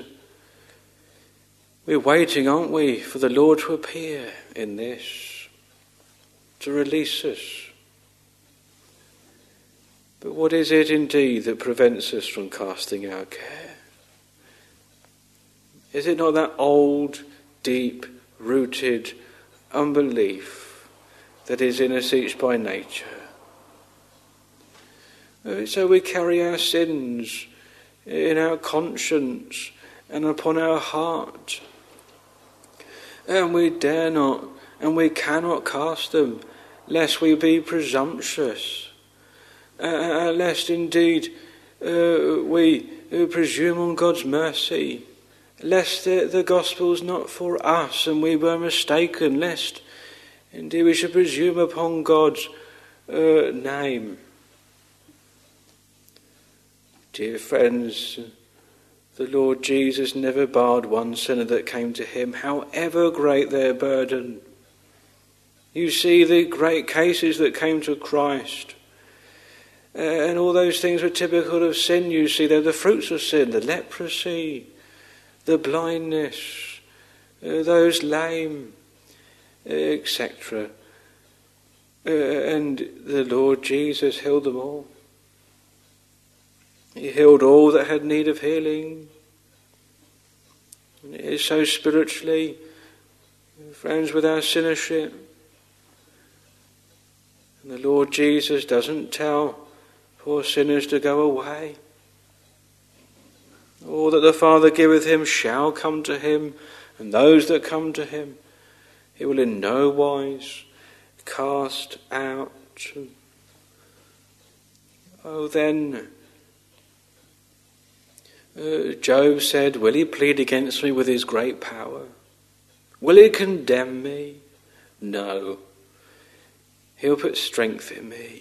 we're waiting, aren't we, for the Lord to appear in this, to release us. But what is it indeed that prevents us from casting our care? Is it not that old, deep-rooted unbelief that is in us each by nature? So we carry our sins in our conscience and upon our heart, and we dare not and we cannot cast them, lest we be presumptuous, lest indeed we presume on God's mercy, lest the gospel's not for us and we were mistaken, lest indeed we should presume upon God's name. Dear friends, the Lord Jesus never barred one sinner that came to him, however great their burden. You see the great cases that came to Christ, and all those things were typical of sin. You see, they're the fruits of sin, the leprosy, the blindness, those lame, etc. And the Lord Jesus healed them all. He healed all that had need of healing. And it is so spiritually, friends, with our sinnership. And the Lord Jesus doesn't tell poor sinners to go away. All that the Father giveth him shall come to him, and those that come to him he will in no wise cast out. Oh, then, Job said, will he plead against me with his great power? Will he condemn me? No. He'll put strength in me.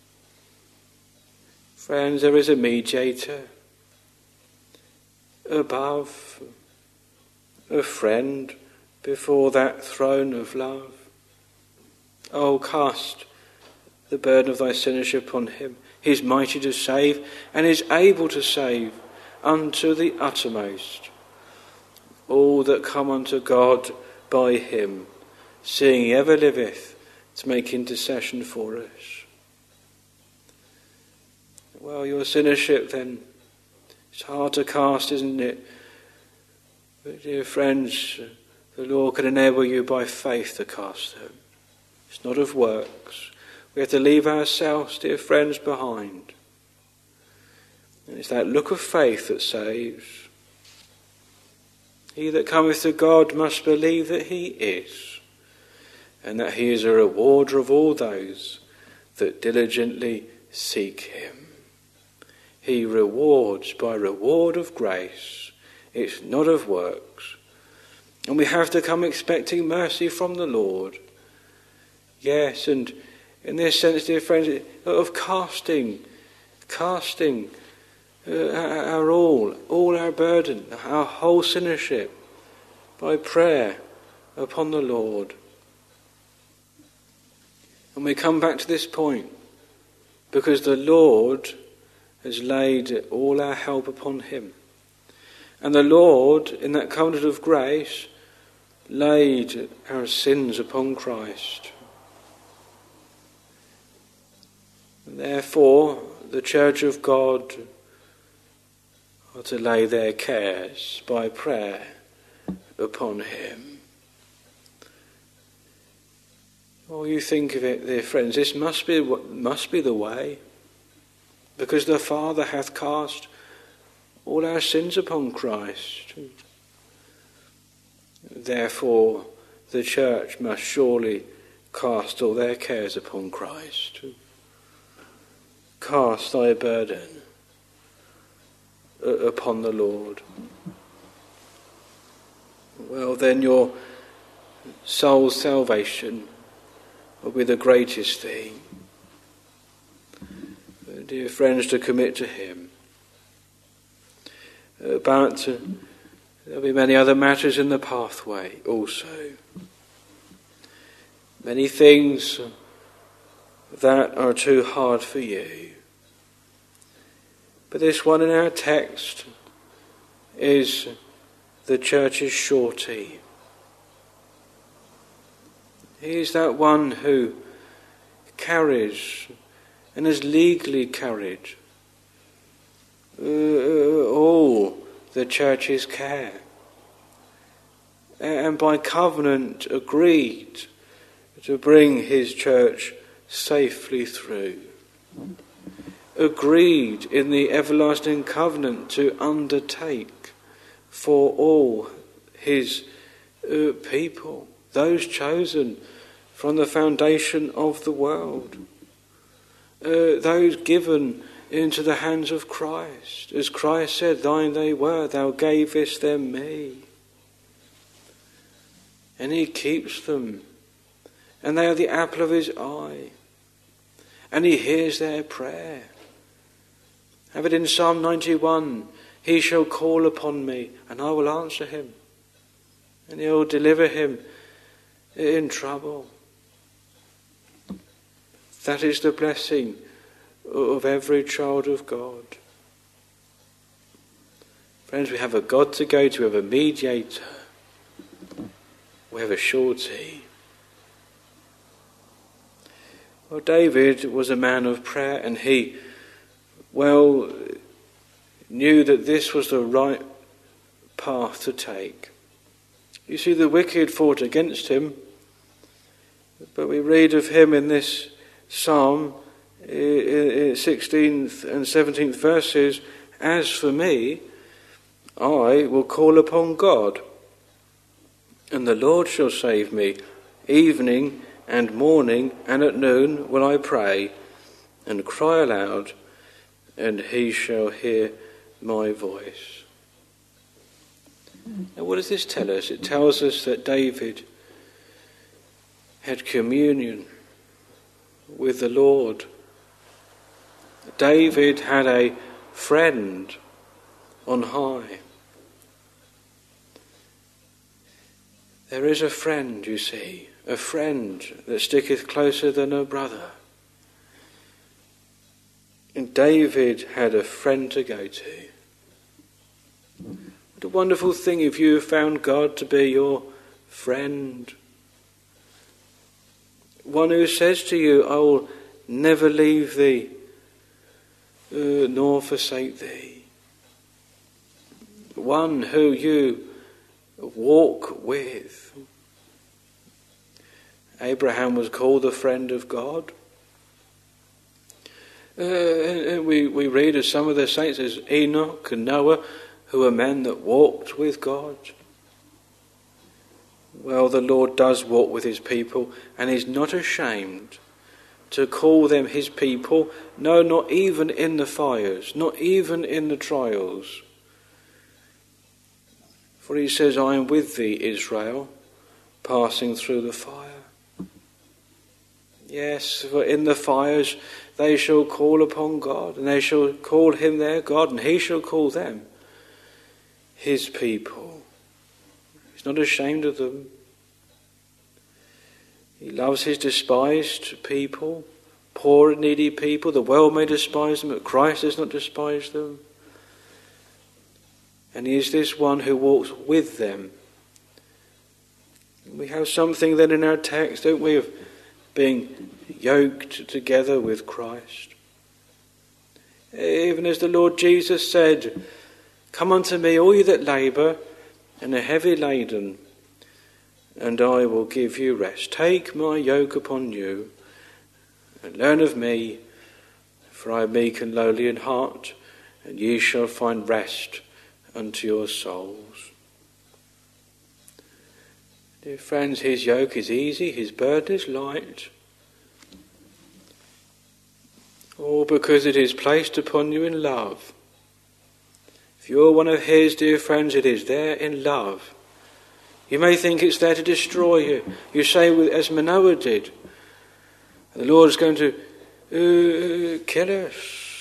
Friends, there is a mediator above, a friend before that throne of love. Oh, cast the burden of thy sinnership upon him. He is mighty to save, and is able to save unto the uttermost all that come unto God by him, seeing he ever liveth to make intercession for us. Well, your sinnership then, it's hard to cast, isn't it? But dear friends, the Lord can enable you by faith to cast them. It's not of works. We have to leave ourselves, dear friends, behind. And it's that look of faith that saves. He that cometh to God must believe that he is, and that he is a rewarder of all those that diligently seek him. He rewards by reward of grace It's not of works. And we have to come expecting mercy from the Lord. Yes, and in this sense, dear friends, of casting our all our burden, our whole sinnership, by prayer upon the Lord. And we come back to this point because the Lord has laid all our help upon him. And the Lord, in that covenant of grace, laid our sins upon Christ. And therefore, the Church of God are to lay their cares by prayer upon him. Oh, you think of it, dear friends, this must be the way, because the Father hath cast all our sins upon Christ. Therefore, the church must surely cast all their cares upon Christ. Cast thy burden upon the Lord. Well, then your soul's salvation will be the greatest thing. Dear friends, to commit to him. But there'll be many other matters in the pathway also. Many things that are too hard for you. But this one in our text is the church's surety. He is that one who carries and has legally carried all the church's care, and by covenant agreed to bring his church safely through. Agreed in the everlasting covenant to undertake for all his people, those chosen from the foundation of the world, those given into the hands of Christ. As Christ said, thine they were, thou gavest them me. And he keeps them, and they are the apple of his eye, and he hears their prayer. Have it in Psalm 91, he shall call upon me, and I will answer him, and he will deliver him in trouble. That is the blessing of every child of God. Friends, we have a God to go to, we have a mediator, we have a surety. Well, David was a man of prayer, and he knew that this was the right path to take. You see, the wicked fought against him, but we read of him in this psalm, in 16th and 17th verses, as for me, I will call upon God, and the Lord shall save me. Evening and morning and at noon will I pray, and cry aloud, and he shall hear my voice. Now, what does this tell us? It tells us that David had communion with the Lord. David had a friend on high. There is a friend, you see, a friend that sticketh closer than a brother. And David had a friend to go to. What a wonderful thing if you have found God to be your friend. One who says to you, I will never leave thee, nor forsake thee. One who you walk with. Abraham was called the friend of God. And we read of some of the saints as Enoch and Noah, who were men that walked with God. Well, the Lord does walk with his people, and is not ashamed to call them his people. No, not even in the fires, not even in the trials. For he says, I am with thee, Israel, passing through the fire. Yes, for in the fires they shall call upon God, and they shall call him their God, and he shall call them his people. He's not ashamed of them. He loves his despised people, poor and needy people. The world may despise them, but Christ does not despise them. And he is this one who walks with them. We have something then in our text, don't we, of being yoked together with Christ. Even as the Lord Jesus said, come unto me, all you that labour and are heavy laden, and I will give you rest. Take my yoke upon you, and learn of me, for I am meek and lowly in heart, and ye shall find rest unto your souls. Dear friends, his yoke is easy, his burden is light. All because it is placed upon you in love. If you're one of his, dear friends, it is there in love. You may think it's there to destroy you. You say, as Manoah did, the Lord is going to kill us.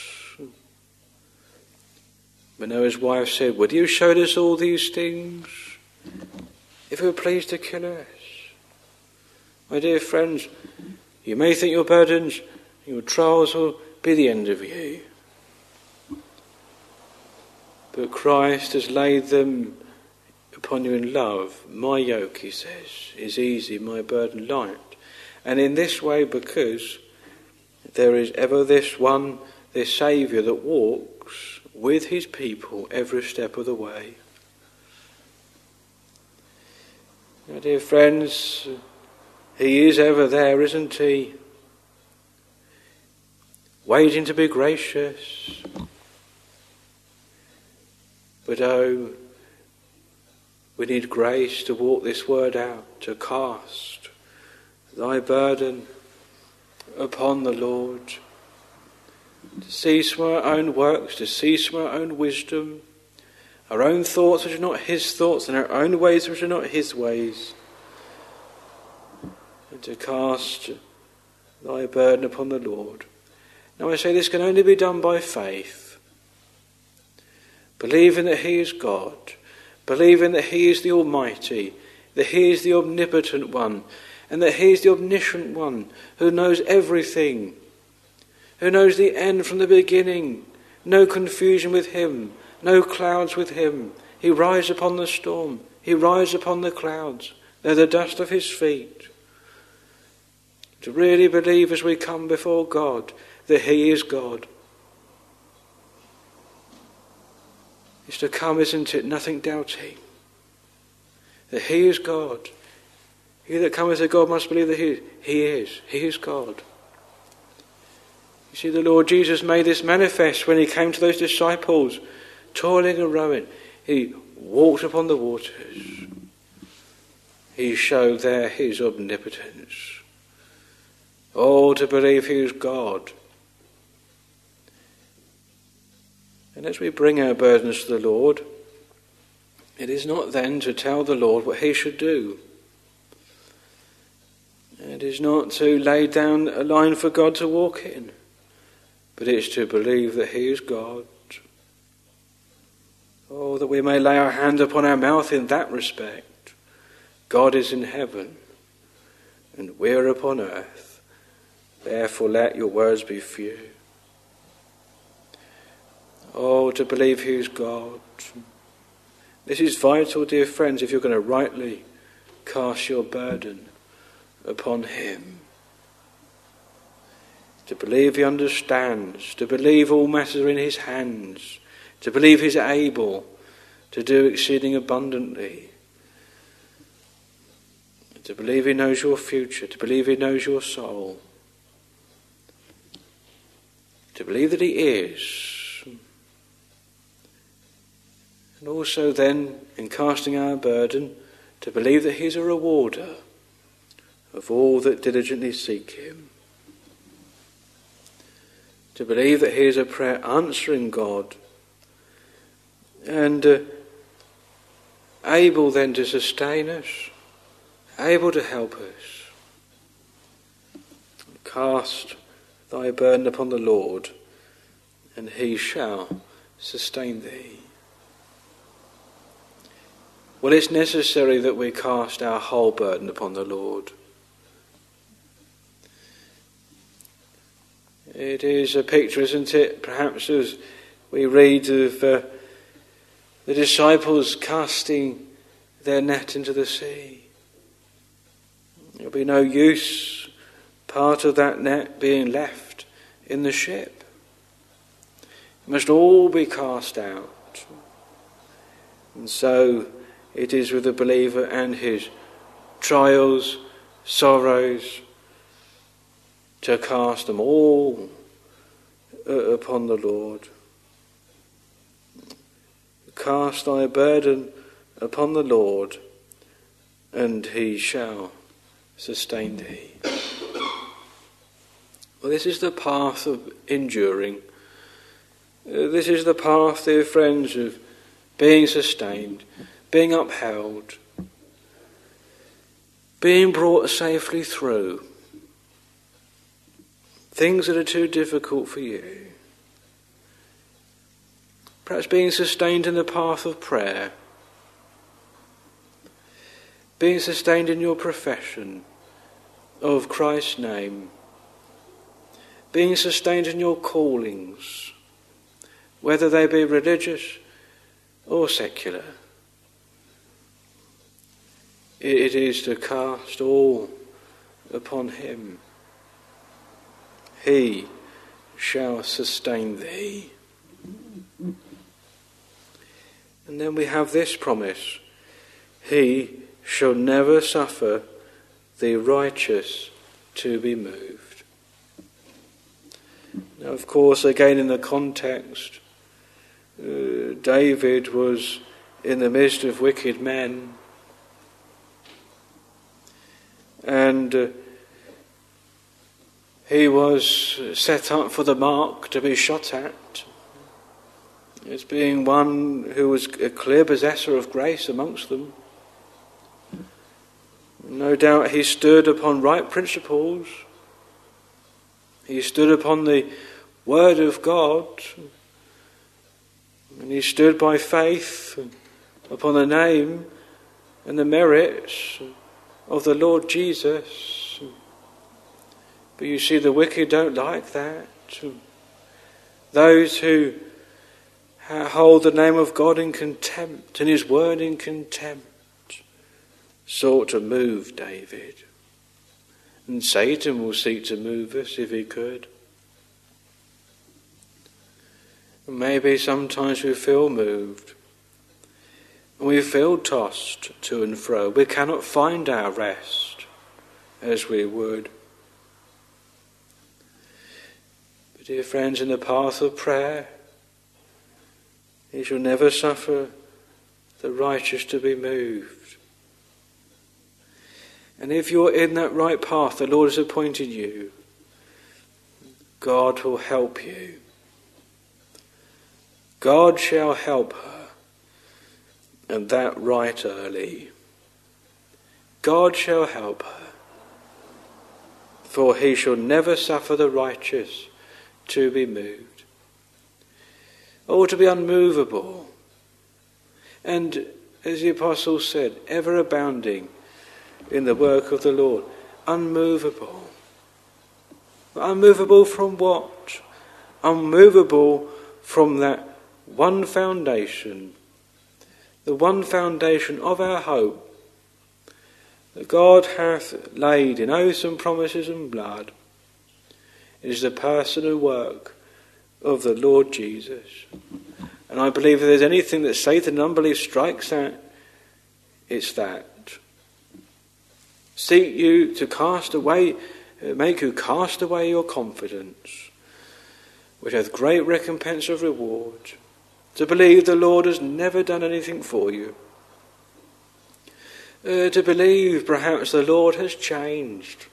Manoah's wife said, would you show us all these things if you were pleased to kill us? My dear friends, you may think your burdens, your trials will be the end of you. But Christ has laid them upon you in love. My yoke, he says, is easy, my burden light. And in this way, because there is ever this one, this Saviour that walks with his people every step of the way. Now, dear friends, he is ever there, isn't he? Waiting to be gracious. But oh, we need grace to walk this word out, to cast thy burden upon the Lord, to cease from our own works, to cease from our own wisdom, our own thoughts which are not his thoughts, and our own ways which are not his ways, and to cast thy burden upon the Lord. Now I say this can only be done by faith, believing that he is God, believing that he is the Almighty, that he is the omnipotent one, and that he is the omniscient one who knows everything, who knows the end from the beginning. No confusion with him, no clouds with him. He rides upon the storm, he rides upon the clouds. They're the dust of his feet. To really believe as we come before God that he is God is to come, isn't it, nothing doubting that he is God. He that cometh to God must believe that he is God. You see, the Lord Jesus made this manifest when he came to those disciples toiling and rowing. He walked upon the waters. He showed there his omnipotence. Oh, to believe he is God. And as we bring our burdens to the Lord, it is not then to tell the Lord what he should do. It is not to lay down a line for God to walk in, but it is to believe that he is God. Oh, that we may lay our hand upon our mouth in that respect. God is in heaven, and we are upon earth. Therefore let your words be few. Oh, to believe he is God. This is vital, dear friends, if you're going to rightly cast your burden upon him. To believe he understands, to believe all matters are in his hands, to believe he's able to do exceeding abundantly, to believe he knows your future, to believe he knows your soul, to believe that he is. And also then, in casting our burden, to believe that he is a rewarder of all that diligently seek him. To believe that he is a prayer answering God, and able then to sustain us, able to help us. Cast thy burden upon the Lord, and he shall sustain thee. Well, it's necessary that we cast our whole burden upon the Lord. It is a picture, isn't it, perhaps as we read of the disciples casting their net into the sea. There'll be no use part of that net being left in the ship. It must all be cast out. And so it is with the believer and his trials, sorrows, to cast them all upon the Lord. Cast thy burden upon the Lord, and he shall sustain thee. Well, this is the path of enduring. This is the path, dear friends, of being sustained, being upheld, being brought safely through things that are too difficult for you. Perhaps being sustained in the path of prayer, being sustained in your profession of Christ's name, being sustained in your callings, whether they be religious or secular. It is to cast all upon him. He shall sustain thee. And then we have this promise: he shall never suffer the righteous to be moved. Now, of course, again in the context, David was in the midst of wicked men, and he was set up for the mark to be shot at, as being one who was a clear possessor of grace amongst them. No doubt he stood upon right principles. He stood upon the word of God, and he stood by faith upon the name and the merits of the Lord Jesus. But you see, the wicked don't like that. Those who hold the name of God in contempt and his word in contempt sought to move David. And Satan will seek to move us if he could. And maybe sometimes we feel moved. And we feel tossed to and fro. We cannot find our rest as we would. But dear friends, in the path of prayer, he shall never suffer the righteous to be moved. And if you're in that right path the Lord has appointed you, God will help you. God shall help her, and that right early. God shall help her, for he shall never suffer the righteous to be moved. Oh, to be unmovable, and, as the apostle said, ever abounding in the work of the Lord. Unmovable. Unmovable from what? Unmovable from that one foundation, the one foundation of our hope that God hath laid in oaths and promises and blood. It is the person and work of the Lord Jesus. And I believe if there's anything that Satan and unbelief strikes at, it's that. Seek you to cast away, make you cast away your confidence, which hath great recompense of reward. To believe the Lord has never done anything for you. To believe perhaps the Lord has changed.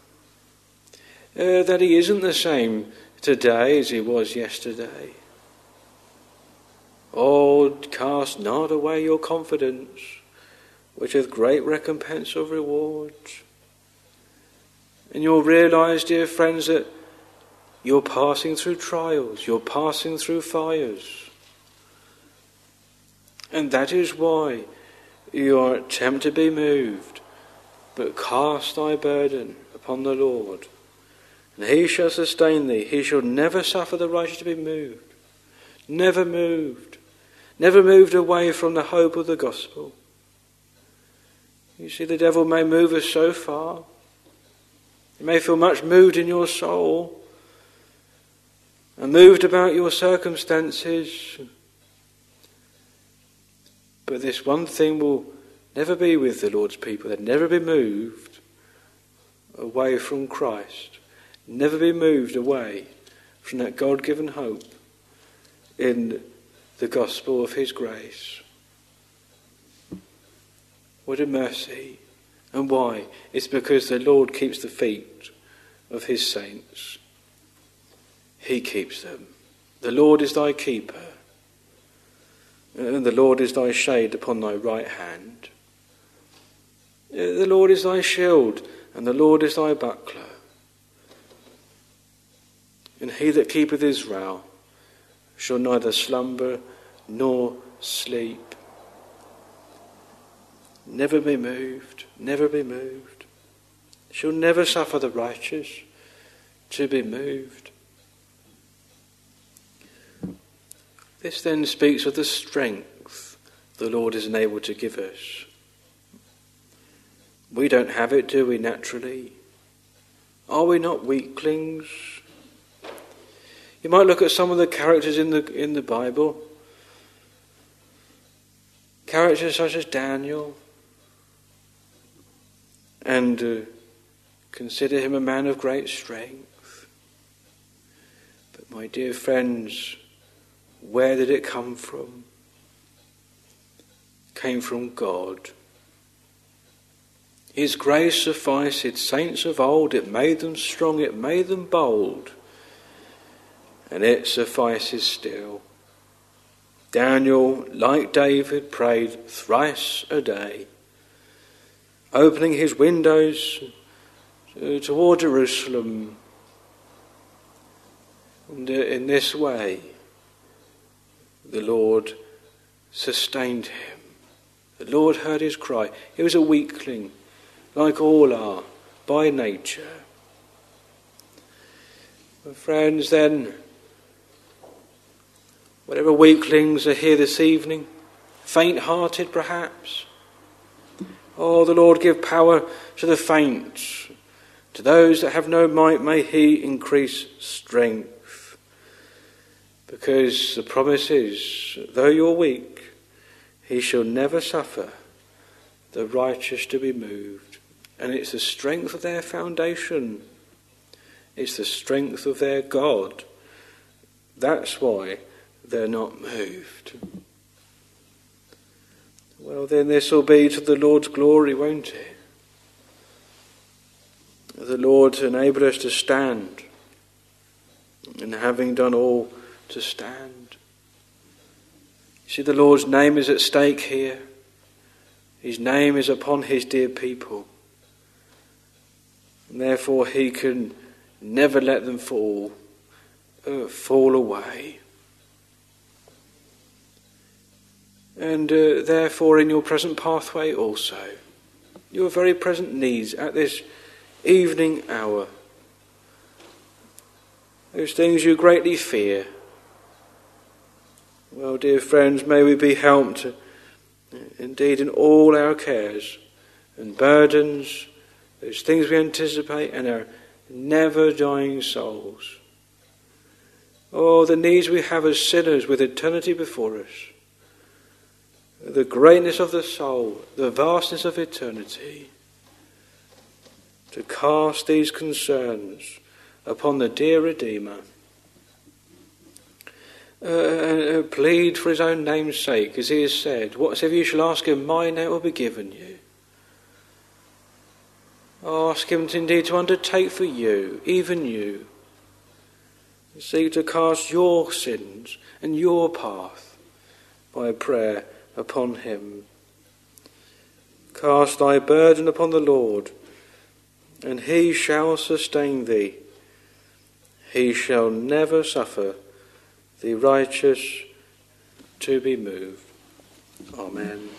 That he isn't the same today as he was yesterday. Oh, cast not away your confidence, which hath great recompense of rewards. And you'll realise, dear friends, that you're passing through trials, you're passing through fires. And that is why you are tempted to be moved. But cast thy burden upon the Lord, and he shall sustain thee. He shall never suffer the righteous to be moved. Never moved. Never moved away from the hope of the gospel. You see, the devil may move us so far. You may feel much moved in your soul and moved about your circumstances. But this one thing will never be with the Lord's people. They'll never be moved away from Christ. Never be moved away from that God-given hope in the gospel of his grace. What a mercy. And why? It's because the Lord keeps the feet of his saints. He keeps them. The Lord is thy keeper, and the Lord is thy shade upon thy right hand. The Lord is thy shield, and the Lord is thy buckler. And he that keepeth Israel shall neither slumber nor sleep. Never be moved, never be moved. Shall never suffer the righteous to be moved. This then speaks of the strength the Lord is enabled to give us. We don't have it, do we, naturally? Are we not weaklings? You might look at some of the characters in the Bible. Characters such as Daniel, and consider him a man of great strength. But my dear friends, where did it come from? It came from God. His grace sufficed saints of old. It made them strong, it made them bold, and it suffices still. Daniel, like David, prayed thrice a day, opening his windows toward Jerusalem. And in this way, the Lord sustained him. The Lord heard his cry. He was a weakling, like all are, by nature. My friends, then, whatever weaklings are here this evening, faint-hearted perhaps, oh, the Lord give power to the faint. To those that have no might may he increase strength. Because the promise is, though you're weak, he shall never suffer the righteous to be moved. And it's the strength of their foundation. It's the strength of their God. That's why they're not moved. Well, then this will be to the Lord's glory, won't it? The Lord enable us to stand, and having done all, to stand. You see, the Lord's name is at stake here. His name is upon his dear people. And therefore he can never let them fall away. And therefore in your present pathway also, your very present needs at this evening hour, those things you greatly fear, well, dear friends, may we be helped indeed in all our cares and burdens, those things we anticipate, and our never-dying souls. Oh, the needs we have as sinners with eternity before us, the greatness of the soul, the vastness of eternity, to cast these concerns upon the dear Redeemer, and plead for his own name's sake, as he has said, whatsoever you shall ask in my name will be given you. Ask him indeed to undertake for you, even you, seek to cast your sins and your path by prayer upon him. Cast thy burden upon the Lord, and he shall sustain thee. He shall never suffer the righteous to be moved. Amen.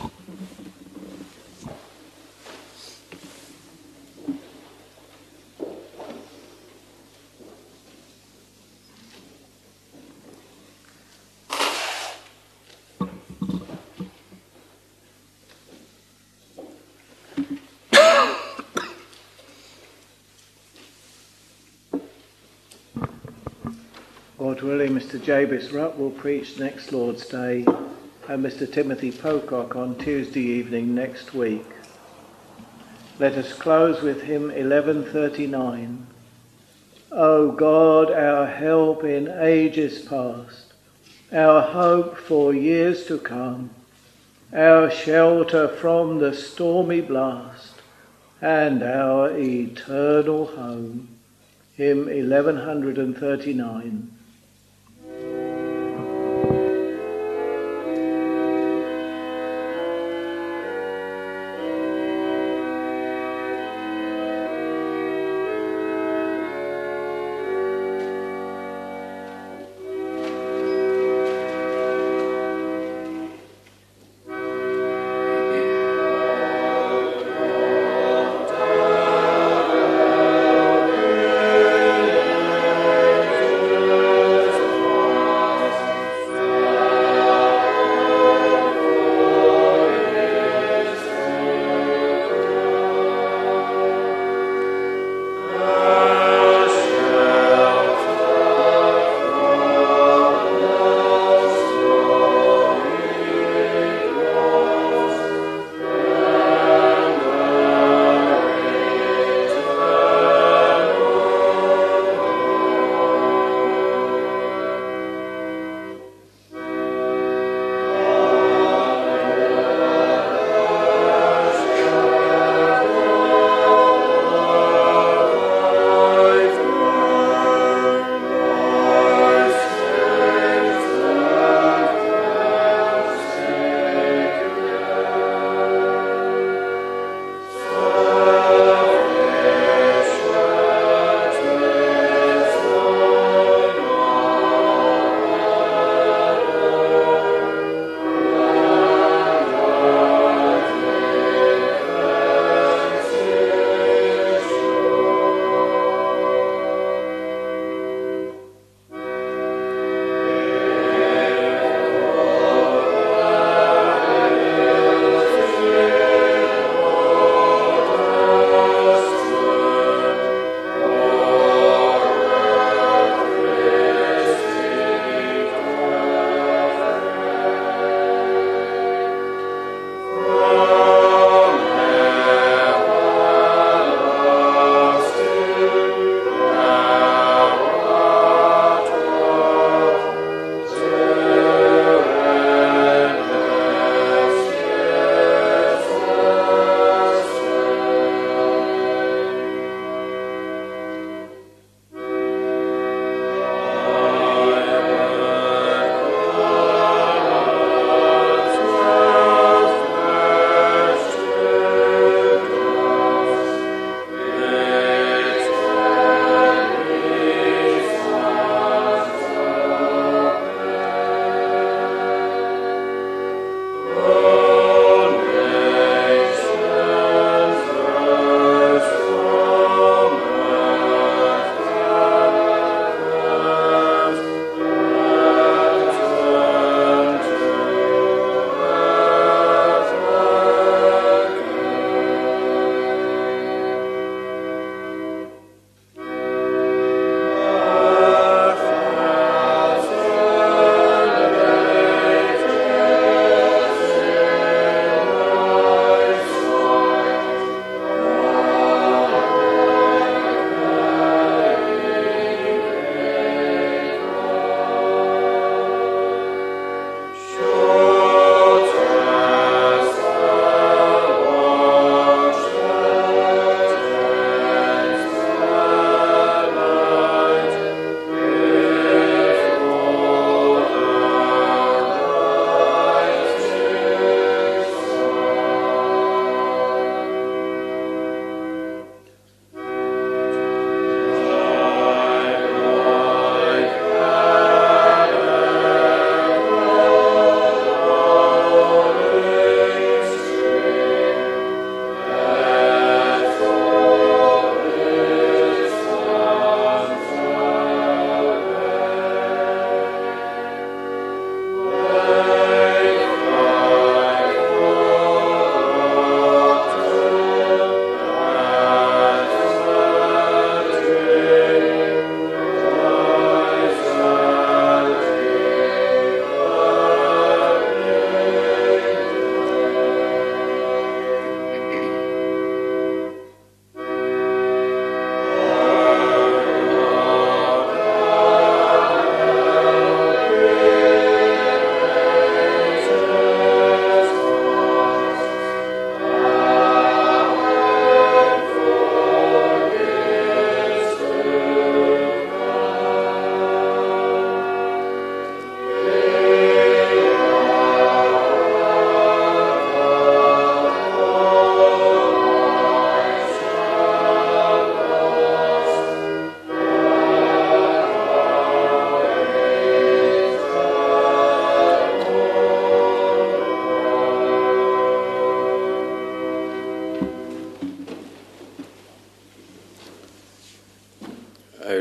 God willing, Mr. Jabez Rutt will preach next Lord's Day, and Mr. Timothy Pocock on Tuesday evening next week. Let us close with hymn 1139. O God, our help in ages past, our hope for years to come, our shelter from the stormy blast, and our eternal home. Hymn 1139.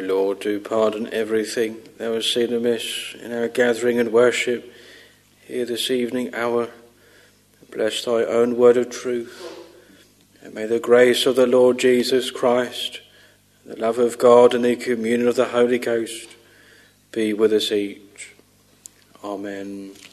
Lord, do pardon everything that was seen amiss in our gathering and worship here this evening hour. Bless thy own word of truth. And may the grace of the Lord Jesus Christ, the love of God and the communion of the Holy Ghost be with us each. Amen.